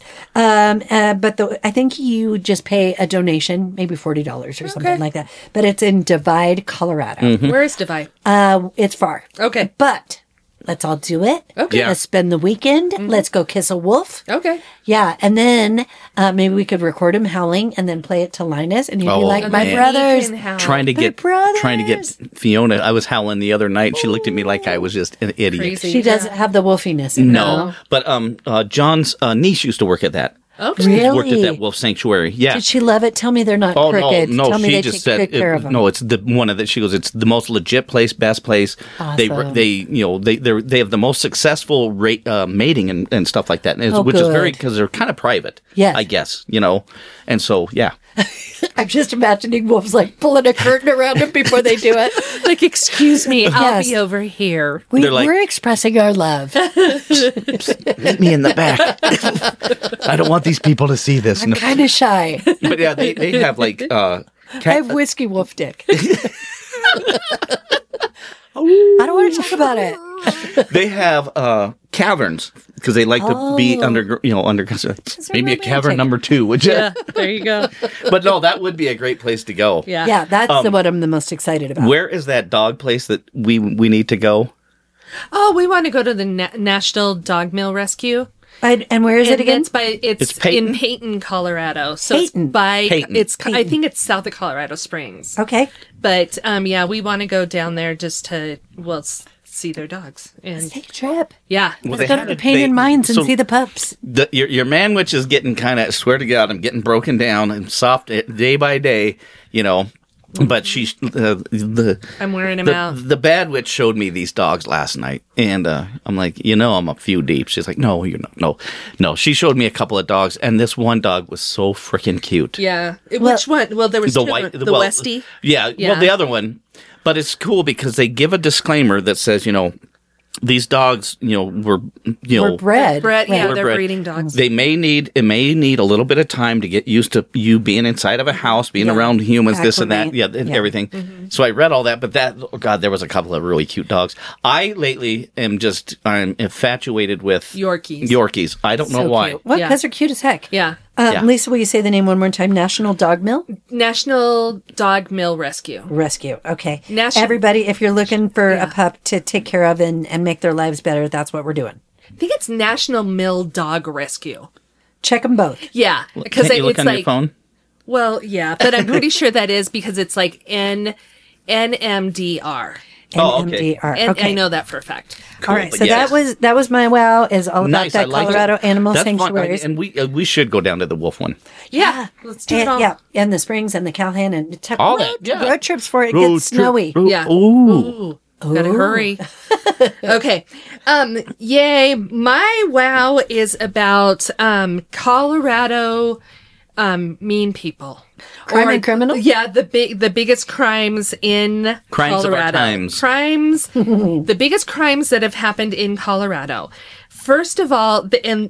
Speaker 3: But I think you just pay a donation, maybe $40 or something like that. But it's in Divide, Colorado.
Speaker 5: Where is Divide?
Speaker 3: It's far.
Speaker 5: Okay.
Speaker 3: But let's all do it.
Speaker 5: Okay.
Speaker 4: Yeah.
Speaker 3: Let's spend the weekend. Let's go kiss a wolf.
Speaker 5: Okay.
Speaker 3: Yeah. And then maybe we could record him howling and then play it to Linus. And he'd be like, my
Speaker 4: man.
Speaker 3: brothers.
Speaker 4: Trying to get
Speaker 3: brothers.
Speaker 4: Fiona. I was howling the other night. She looked at me like I was just an idiot.
Speaker 5: Crazy.
Speaker 3: She doesn't have the wolfiness. in her.
Speaker 4: No, but John's niece used to work at that.
Speaker 5: Okay.
Speaker 3: Really?
Speaker 4: She worked at that wolf sanctuary. Yeah.
Speaker 3: Did she love it? Tell me they're not
Speaker 4: Oh
Speaker 3: crooked.
Speaker 4: no!
Speaker 3: Tell me
Speaker 4: She
Speaker 3: they
Speaker 4: just
Speaker 3: take
Speaker 4: said
Speaker 3: good care of them.
Speaker 4: no. It's the one of the. She goes. It's the most legit place, best place.
Speaker 3: Awesome.
Speaker 4: They have the most successful mating and stuff like that, and which is very
Speaker 3: good.
Speaker 4: because they're kind of private.
Speaker 3: Yes.
Speaker 4: I guess and so yeah.
Speaker 3: I'm just imagining wolves like pulling a curtain around them before they do it.
Speaker 5: Like, excuse me, I'll
Speaker 3: Yes.
Speaker 5: be over here.
Speaker 4: They're like-
Speaker 3: We're expressing our love.
Speaker 4: Meet me in the back. I don't want these people to see this.
Speaker 3: I'm kind of shy.
Speaker 4: But yeah, they have like
Speaker 3: I have whiskey wolf dick. I don't want to talk about it.
Speaker 4: they have caverns because they like to be under maybe a cavern
Speaker 3: romantic.
Speaker 4: number 2, would you?
Speaker 5: Yeah, there you go.
Speaker 4: But no, that would be a great place to go.
Speaker 5: Yeah.
Speaker 3: Yeah, that's the one I'm the most excited about.
Speaker 4: Where is that dog place that we need to go?
Speaker 5: Oh, we want to go to the National Dog Mill Rescue.
Speaker 3: And where is it again?
Speaker 5: It's
Speaker 4: Peyton?
Speaker 5: in Peyton, Colorado. So
Speaker 3: Peyton.
Speaker 5: it's by
Speaker 4: Peyton.
Speaker 5: I think it's south of Colorado Springs.
Speaker 3: Okay.
Speaker 5: But yeah, we want to go down there just to see their dogs. And
Speaker 3: Take a trip.
Speaker 5: yeah.
Speaker 4: Well,
Speaker 3: Let's go to the Pain and Mines and see the pups.
Speaker 4: Your manwich is getting kind of, swear to God, I'm getting broken down and soft day by day, But she's
Speaker 5: I'm wearing him out.
Speaker 4: The bad witch showed me these dogs last night, and I'm like, I'm a few deep. She's like, no, you're not. No. She showed me a couple of dogs, and this one dog was so freaking cute.
Speaker 5: Yeah. Which one? Well, there was
Speaker 4: The
Speaker 5: two.
Speaker 4: white,
Speaker 5: The Westie.
Speaker 4: Yeah.
Speaker 5: Yeah.
Speaker 4: Well, the other one, but it's cool because they give a disclaimer that says, these dogs, were
Speaker 3: We're bred.
Speaker 5: Brett, yeah,
Speaker 4: We're
Speaker 5: they're
Speaker 4: bred.
Speaker 5: breeding dogs.
Speaker 4: They may need a little bit of time to get used to you being inside of a house, being around humans, this and that,
Speaker 3: Acclimate.
Speaker 4: and
Speaker 3: Yeah.
Speaker 4: everything.
Speaker 5: Mm-hmm.
Speaker 4: So I read all that, but there was a couple of really cute dogs. I lately I'm infatuated with
Speaker 5: Yorkies.
Speaker 4: I don't know
Speaker 3: So
Speaker 4: why.
Speaker 3: cute. Well,
Speaker 5: Yeah.
Speaker 3: because they're cute as heck.
Speaker 5: Yeah.
Speaker 4: Yeah.
Speaker 3: Lisa, will you say the name one more time? National Dog Mill
Speaker 5: National Dog Mill Rescue.
Speaker 3: Rescue. Okay.
Speaker 5: National-
Speaker 3: Everybody, if you're looking for a pup to take care of and make their lives better, that's what we're doing.
Speaker 5: I think it's National Mill Dog Rescue.
Speaker 3: Check them both.
Speaker 5: Yeah. Because
Speaker 4: Can't you look
Speaker 5: it's
Speaker 4: on
Speaker 5: like,
Speaker 4: your phone?
Speaker 5: well, yeah, but I'm pretty sure that is because it's like NMDR.
Speaker 4: Oh, okay.
Speaker 3: NMDR.
Speaker 5: And
Speaker 3: Okay.
Speaker 5: I know that for a fact.
Speaker 3: All right.
Speaker 4: But
Speaker 3: So
Speaker 4: yeah.
Speaker 3: that was my wow is all about
Speaker 4: Nice. I
Speaker 3: that
Speaker 4: like
Speaker 3: Colorado
Speaker 4: it.
Speaker 3: animal
Speaker 4: That's fun.
Speaker 3: sanctuaries.
Speaker 4: And we should go down to the wolf one.
Speaker 5: Yeah. Let's do it
Speaker 3: And,
Speaker 5: all.
Speaker 3: yeah, and the springs and the Callahan and
Speaker 4: All that, yeah.
Speaker 3: road trips for it gets snowy.
Speaker 5: Yeah.
Speaker 4: Ooh.
Speaker 5: Gotta hurry. Okay. Yay. My wow is about Colorado mean people.
Speaker 3: Crime and criminal?
Speaker 5: Yeah, the biggest crimes in
Speaker 4: Crimes of our
Speaker 5: Colorado.
Speaker 4: times.
Speaker 5: The biggest crimes that have happened in Colorado. First of all,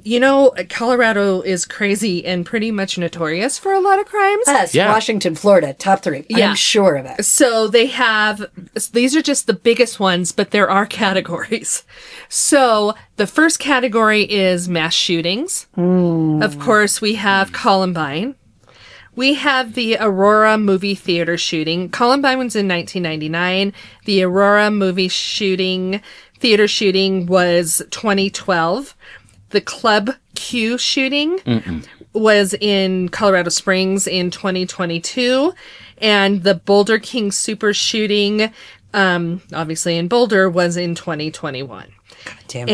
Speaker 5: Colorado is crazy and pretty much notorious for a lot of crimes.
Speaker 3: Us,
Speaker 4: Yeah.
Speaker 3: Washington, Florida, top 3.
Speaker 5: Yeah.
Speaker 3: I'm sure of it.
Speaker 5: So these are just the biggest ones, but there are categories. So the first category is mass shootings. Of course, we have Columbine. We have the Aurora movie theater shooting. Columbine was in 1999. The Aurora movie theater shooting was 2012. The Club Q shooting was in Colorado Springs in 2022. And the Boulder King Super shooting, obviously in Boulder, was in 2021.
Speaker 3: Damn it.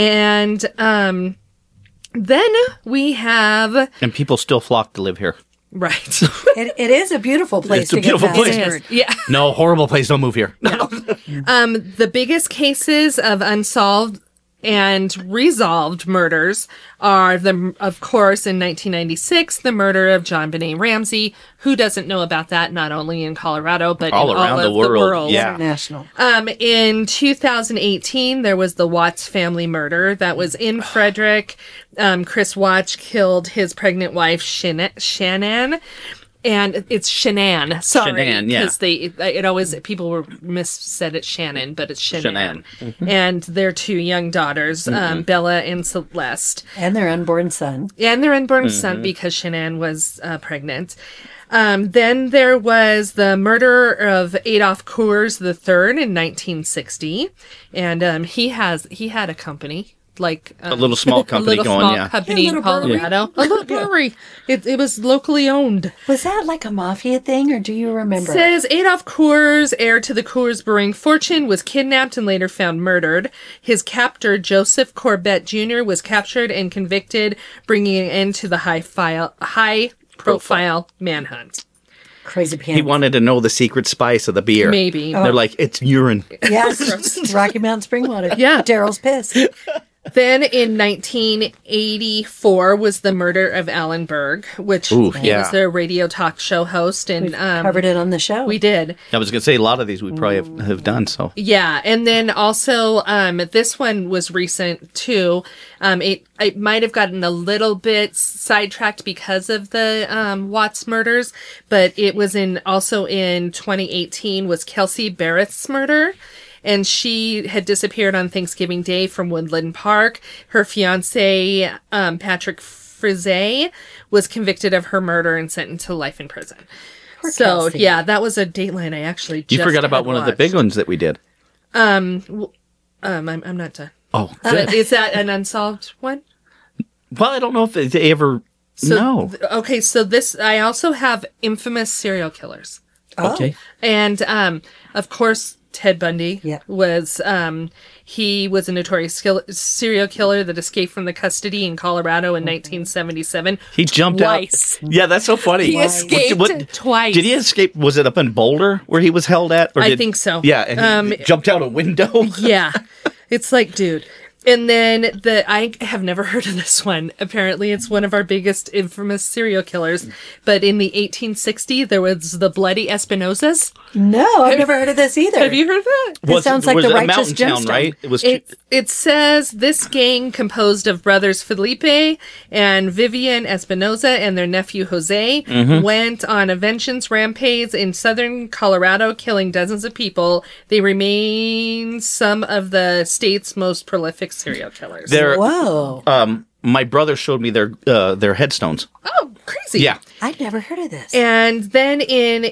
Speaker 5: And then we have...
Speaker 4: And people still flock to live here.
Speaker 5: Right.
Speaker 3: It is a beautiful place
Speaker 4: It's a
Speaker 3: to
Speaker 4: beautiful
Speaker 3: get
Speaker 4: place.
Speaker 3: massacred.
Speaker 5: Yeah.
Speaker 4: No, horrible place. Don't move here.
Speaker 5: The biggest cases of unsolved and resolved murders are of course, in 1996, the murder of John Benet Ramsey. Who doesn't know about that? Not only in Colorado, but
Speaker 4: All
Speaker 5: in
Speaker 4: around
Speaker 5: all
Speaker 4: the
Speaker 5: of
Speaker 4: world.
Speaker 5: the world.
Speaker 4: Yeah.
Speaker 3: International.
Speaker 5: In 2018, there was the Watts family murder that was in Frederick. Chris Watts killed his pregnant wife, Shanann. And it's Shanann. Sorry.
Speaker 4: Shanann, yeah.
Speaker 5: People were said it Shannon, but it's Shanann.
Speaker 4: Shanann.
Speaker 5: And their 2 young daughters, Bella and Celeste.
Speaker 3: And their unborn son.
Speaker 5: And their unborn son, because Shanann was pregnant. Then there was the murder of Adolf Coors III in 1960. And he had a company. Like
Speaker 4: A little small company
Speaker 5: a little
Speaker 4: going,
Speaker 5: small
Speaker 4: yeah.
Speaker 5: company
Speaker 3: Yeah, a
Speaker 5: in
Speaker 3: little brewery.
Speaker 5: Colorado. A little brewery. It was locally owned.
Speaker 3: Was that like a mafia thing, or do you remember?
Speaker 5: Says Adolf Coors, heir to the Coors Brewing fortune, was kidnapped and later found murdered. His captor, Joseph Corbett Jr., was captured and convicted, bringing an end to the high-profile manhunt.
Speaker 3: Crazy pants.
Speaker 4: He wanted to know the secret spice of the beer.
Speaker 5: Maybe.
Speaker 4: They're like, it's urine.
Speaker 3: Yes, Rocky Mountain spring water.
Speaker 5: Yeah.
Speaker 3: Daryl's piss.
Speaker 5: Then in 1984 was the murder of Alan Berg, which
Speaker 4: Ooh,
Speaker 5: he
Speaker 4: yeah.
Speaker 5: was a radio talk show host. And
Speaker 3: Covered it on the show.
Speaker 5: we did.
Speaker 4: I was going to say, a lot of these we probably have done, so.
Speaker 5: Yeah, and then also this one was recent too. It might have gotten a little bit sidetracked because of the Watts murders, but it was also in 2018 was Kelsey Barrett's murder. And she had disappeared on Thanksgiving Day from Woodland Park. Her fiance, Patrick Frise, was convicted of her murder and sentenced to life in prison.
Speaker 3: Poor
Speaker 5: So,
Speaker 3: Kelsey.
Speaker 5: yeah, that was a Dateline I actually just
Speaker 4: You forgot about
Speaker 5: had
Speaker 4: one of the
Speaker 5: watched.
Speaker 4: big ones that we did.
Speaker 5: I'm not done.
Speaker 4: Oh, good.
Speaker 5: Is that an unsolved one?
Speaker 4: Well, I don't know if they ever. No.
Speaker 5: Okay, so I also have infamous serial killers.
Speaker 4: Okay.
Speaker 5: And, of course, Ted Bundy
Speaker 3: Yeah.
Speaker 5: was, he was a notorious serial killer that escaped from the custody in Colorado in 1977.
Speaker 4: He jumped
Speaker 5: Twice.
Speaker 4: out. Yeah, that's so funny.
Speaker 5: He escaped twice.
Speaker 4: Did he escape? Was it up in Boulder where he was held at? Or
Speaker 5: I think so.
Speaker 4: Yeah, and he jumped out a window.
Speaker 5: Yeah. It's like, dude. And then I have never heard of this one. Apparently, it's one of our biggest infamous serial killers. But in the 1860s, there was the Bloody Espinosas.
Speaker 3: No, I've never heard of this either.
Speaker 5: Have you heard of that?
Speaker 3: This sounds like
Speaker 4: was
Speaker 3: the
Speaker 4: it a
Speaker 3: Righteous
Speaker 4: mountain town,
Speaker 3: Gemstone.
Speaker 4: right? It was.
Speaker 5: It says this gang composed of brothers Felipe and Vivian Espinosa and their nephew Jose went on a vengeance rampage in southern Colorado, killing dozens of people. They remain some of the state's most prolific serial killers.
Speaker 3: Whoa.
Speaker 4: My brother showed me their headstones.
Speaker 5: Oh, crazy.
Speaker 4: Yeah.
Speaker 3: I'd never heard of this.
Speaker 5: And then in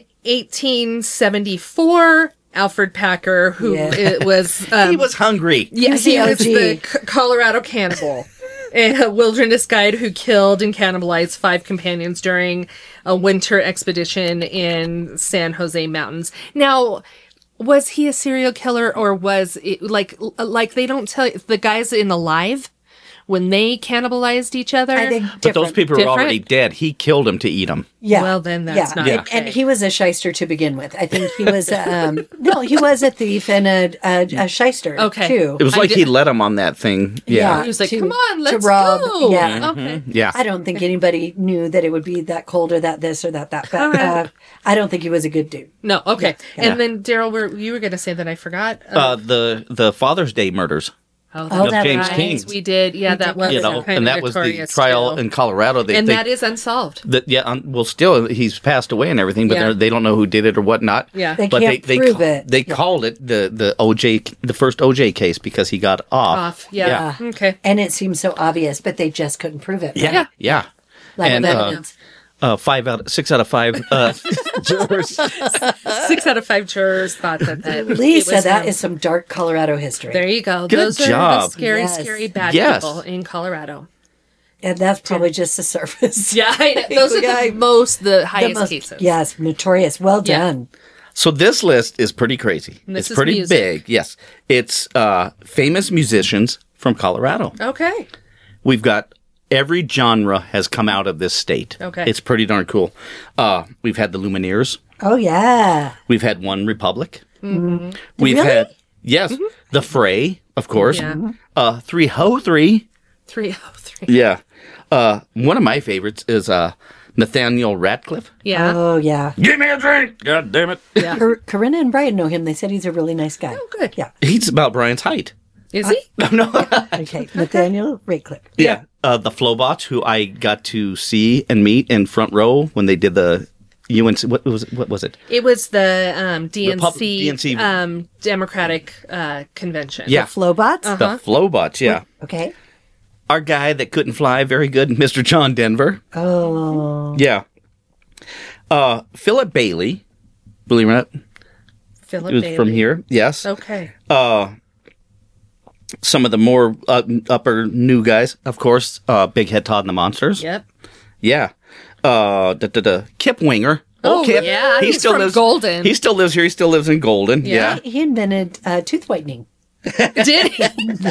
Speaker 5: 1874, Alfred Packer, who it was...
Speaker 4: He was hungry.
Speaker 5: Yeah,
Speaker 3: He's
Speaker 5: he
Speaker 3: the
Speaker 5: was
Speaker 3: OG.
Speaker 5: the Colorado cannibal. A wilderness guide who killed and cannibalized 5 companions during a winter expedition in San Jose Mountains. Now, was he a serial killer, or was it like they don't tell you, the guys in Alive when they cannibalized each other.
Speaker 3: I think
Speaker 4: But those
Speaker 3: different.
Speaker 4: people were
Speaker 5: Different?
Speaker 4: already dead. He killed them to eat them.
Speaker 3: Yeah.
Speaker 5: Well, then that's not
Speaker 3: And,
Speaker 5: okay.
Speaker 3: and he was a shyster to begin with. I think he was, no, he was a thief and a shyster,
Speaker 5: Okay.
Speaker 3: too.
Speaker 4: It was
Speaker 5: I
Speaker 4: like
Speaker 5: did-
Speaker 4: he led them on that thing. Yeah.
Speaker 5: He was like,
Speaker 3: to-
Speaker 5: come on,
Speaker 3: to
Speaker 5: let's
Speaker 3: rob.
Speaker 5: go.
Speaker 3: Yeah.
Speaker 5: Okay.
Speaker 4: Yeah.
Speaker 3: I don't think anybody knew that it would be that cold or that this or that. But I don't think he was a good dude.
Speaker 5: No, okay.
Speaker 3: Yeah.
Speaker 5: And then, Daryl, you were going to say that I forgot.
Speaker 4: The Father's Day murders.
Speaker 3: Oh, that's
Speaker 4: James
Speaker 3: right.
Speaker 4: King.
Speaker 5: We did. Yeah, that was
Speaker 4: You know,
Speaker 5: kind
Speaker 4: and
Speaker 5: of
Speaker 4: that was the
Speaker 5: notorious,
Speaker 4: trial
Speaker 5: too.
Speaker 4: in Colorado.
Speaker 5: And that is unsolved.
Speaker 4: Well, still, he's passed away and everything, but
Speaker 5: Yeah.
Speaker 4: they don't know who did it or whatnot.
Speaker 5: Yeah.
Speaker 3: They
Speaker 4: But
Speaker 3: can't prove it.
Speaker 4: They called it the first OJ case because he got off.
Speaker 5: Yeah. Okay.
Speaker 3: And it seems so obvious, but they just couldn't prove it.
Speaker 4: Yeah. Yeah.
Speaker 3: Lack
Speaker 4: And,
Speaker 3: of evidence.
Speaker 4: 6 out of 5 jurors.
Speaker 5: 6 out of 5 jurors thought that it
Speaker 3: Lisa,
Speaker 5: was
Speaker 3: that
Speaker 5: him.
Speaker 3: is some dark Colorado history.
Speaker 5: There you go.
Speaker 4: Good
Speaker 5: Those are the
Speaker 4: job.
Speaker 5: scary,
Speaker 3: Yes.
Speaker 5: scary bad
Speaker 4: Yes.
Speaker 5: people in Colorado.
Speaker 3: And that's probably just the surface.
Speaker 5: Yeah, those are the highest
Speaker 3: most-
Speaker 5: cases.
Speaker 3: Yes, notorious. Well
Speaker 5: Yeah.
Speaker 3: done.
Speaker 4: So this list is pretty crazy.
Speaker 5: And this
Speaker 4: It's
Speaker 5: is
Speaker 4: pretty
Speaker 5: music.
Speaker 4: big. Yes. It's famous musicians from Colorado.
Speaker 5: Okay.
Speaker 4: We've got every genre has come out of this state.
Speaker 5: Okay.
Speaker 4: It's pretty darn cool. We've had the Lumineers.
Speaker 3: Oh, yeah.
Speaker 4: We've had One Republic.
Speaker 5: Mm-hmm.
Speaker 4: We've
Speaker 3: Really?
Speaker 4: had, yes, The Fray, of course.
Speaker 5: Yeah.
Speaker 4: 303.
Speaker 5: 303.
Speaker 4: Yeah. One of my favorites is Nathaniel Ratcliffe.
Speaker 5: Yeah.
Speaker 3: Oh, yeah.
Speaker 4: Give me a drink. God damn it.
Speaker 5: Yeah.
Speaker 3: Corinna and Brian know him. They said he's a really nice guy.
Speaker 5: Oh, good.
Speaker 3: Yeah.
Speaker 4: He's about Brian's height.
Speaker 5: Is he?
Speaker 3: Okay. Nathaniel Ratcliffe.
Speaker 4: Yeah. The Flowbots, who I got to see and meet in front row when they did the UNC. What was it?
Speaker 5: It was the DNC,
Speaker 4: DNC.
Speaker 5: Democratic Convention.
Speaker 4: Yeah.
Speaker 3: Flowbots?
Speaker 4: The Flowbots, yeah.
Speaker 3: Okay.
Speaker 4: Our guy that couldn't fly, very good, Mr. John Denver.
Speaker 3: Oh.
Speaker 4: Yeah. Philip Bailey, believe it or not,
Speaker 5: Philip
Speaker 4: was
Speaker 5: Bailey.
Speaker 4: from here. Yes.
Speaker 5: Okay.
Speaker 4: Some of the more upper new guys, of course, Big Head Todd and the Monsters.
Speaker 5: Yep.
Speaker 4: Yeah. Kip Winger.
Speaker 5: Oh,
Speaker 4: Kip.
Speaker 5: yeah,
Speaker 4: He
Speaker 5: he's
Speaker 4: still
Speaker 5: from
Speaker 4: lives.
Speaker 5: Golden.
Speaker 4: He still lives here. He still lives in Golden.
Speaker 5: Yeah.
Speaker 4: Yeah.
Speaker 3: He invented tooth whitening.
Speaker 5: Did he?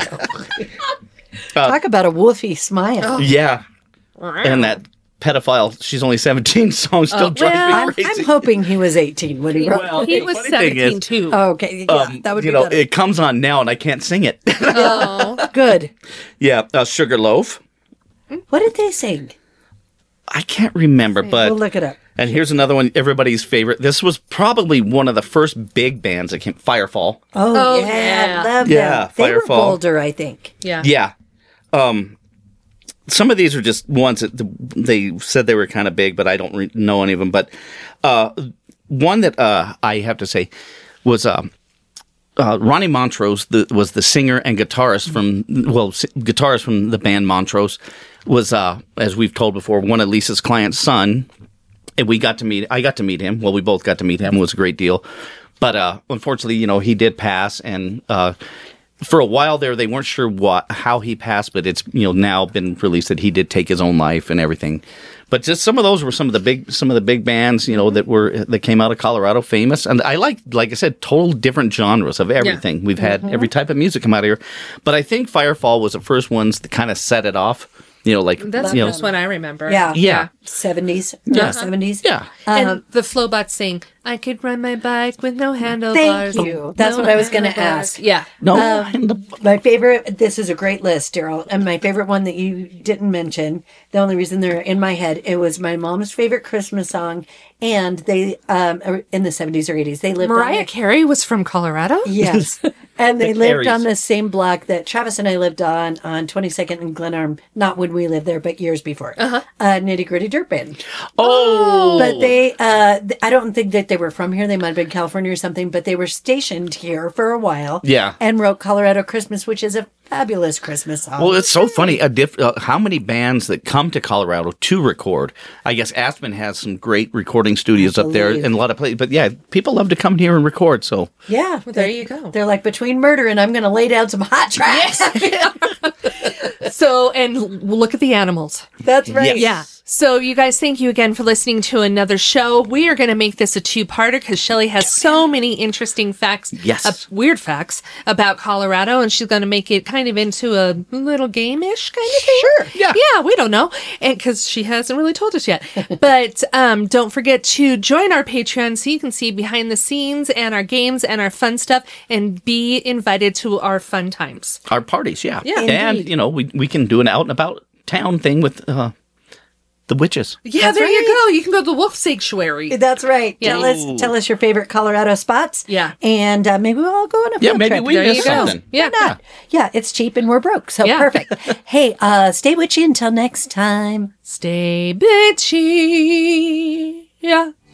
Speaker 3: Talk about a woofy smile.
Speaker 4: Yeah. And that pedophile, she's only 17 song still drives
Speaker 3: Well,
Speaker 4: me crazy.
Speaker 3: I'm hoping he was 18 when he wrote
Speaker 4: Well,
Speaker 5: He
Speaker 4: the
Speaker 5: was
Speaker 4: funny thing
Speaker 5: 17
Speaker 4: is,
Speaker 5: too.
Speaker 3: Okay, yeah, that would be better.
Speaker 4: it comes on now and I can't sing it.
Speaker 5: Oh.
Speaker 3: Good.
Speaker 4: Yeah. Sugarloaf.
Speaker 3: What did they sing?
Speaker 4: I can't remember, but
Speaker 3: We'll look it up.
Speaker 4: and here's another one, everybody's favorite. This was probably one of the first big bands that came, Firefall.
Speaker 3: Oh,
Speaker 5: yeah.
Speaker 3: yeah. Love
Speaker 4: Yeah,
Speaker 3: them. They were
Speaker 4: Firefall.
Speaker 3: bolder, I think.
Speaker 5: Yeah.
Speaker 4: Yeah. Some of these are just ones that they said they were kind of big, but I don't know any of them. But one that I have to say was Ronnie Montrose was the singer and guitarist from the band Montrose. Was as we've told before, one of Lisa's client's son, and I got to meet him. Well, we both got to meet him. It was a great deal. But unfortunately, he did pass, and for a while there, they weren't sure how he passed. But it's now been released that he did take his own life and everything. But just some of those were some of the big bands that came out of Colorado, famous. And I like I said, total different genres of everything. We've had every type of music come out of here. But I think Firefall was the first ones that kind of set it off.
Speaker 5: That's the first one I remember.
Speaker 3: Yeah.
Speaker 4: Yeah.
Speaker 3: 70s.
Speaker 4: Yeah.
Speaker 3: 70s.
Speaker 4: Yeah.
Speaker 5: And the Flowbots sing, I could ride my bike with no handlebars.
Speaker 3: Thank you. That's what I was going to ask.
Speaker 5: Yeah.
Speaker 4: No.
Speaker 3: My favorite, this is a great list, Daryl, and my favorite one that you didn't mention, the only reason they're in my head, it was my mom's favorite Christmas song, and they, in the 70s or 80s, they lived
Speaker 5: Mariah
Speaker 3: on
Speaker 5: Carey was from Colorado?
Speaker 3: Yes. And they
Speaker 4: The
Speaker 3: lived
Speaker 4: Careys.
Speaker 3: on the same block that Travis and I lived on 22nd and Glenarm, not when we lived there, but years before. Nitty Gritty Dirt Band.
Speaker 4: Oh.
Speaker 3: But they, I don't think that they were from here. They might have been California or something, but they were stationed here for a while.
Speaker 4: Yeah.
Speaker 3: And wrote Colorado Christmas, which is a fabulous Christmas song.
Speaker 4: Well, it's so funny. How many bands that come to Colorado to record? I guess Aspen has some great recording studios up there
Speaker 3: believe.
Speaker 4: and a lot of places. But yeah, people love to come here and record. So
Speaker 3: yeah.
Speaker 5: Well, there you go.
Speaker 3: They're like, between murder and I'm going to lay down some hot tracks.
Speaker 5: So, and look at the animals.
Speaker 3: That's right.
Speaker 4: Yes.
Speaker 5: Yeah. So, you guys, thank you again for listening to another show. We are going to make this a two-parter because Shelley has so many interesting facts,
Speaker 4: Yes.
Speaker 5: weird facts about Colorado, and she's going to make it kind of into a little game-ish kind of thing.
Speaker 3: Sure.
Speaker 4: Yeah.
Speaker 5: Yeah, we don't know, and because she hasn't really told us yet. But don't forget to join our Patreon so you can see behind the scenes and our games and our fun stuff, and be invited to our fun times.
Speaker 4: Our parties, yeah.
Speaker 5: Yeah.
Speaker 4: And,
Speaker 3: Indeed.
Speaker 4: you know, we can do an out and about town thing with the witches.
Speaker 5: Yeah,
Speaker 3: That's
Speaker 5: there you
Speaker 3: right.
Speaker 5: go. You can go to the Wolf Sanctuary.
Speaker 3: That's right.
Speaker 5: Yeah.
Speaker 3: Tell us your favorite Colorado spots.
Speaker 5: Yeah.
Speaker 3: And maybe we'll all go on a
Speaker 4: Yeah,
Speaker 3: field
Speaker 4: maybe
Speaker 3: trip.
Speaker 4: we
Speaker 5: There you
Speaker 4: missed
Speaker 5: go.
Speaker 4: something.
Speaker 5: Yeah.
Speaker 3: Why not? Yeah, it's cheap and we're broke. So
Speaker 5: Yeah.
Speaker 3: perfect. Hey, stay witchy until next time.
Speaker 5: Stay bitchy. Yeah.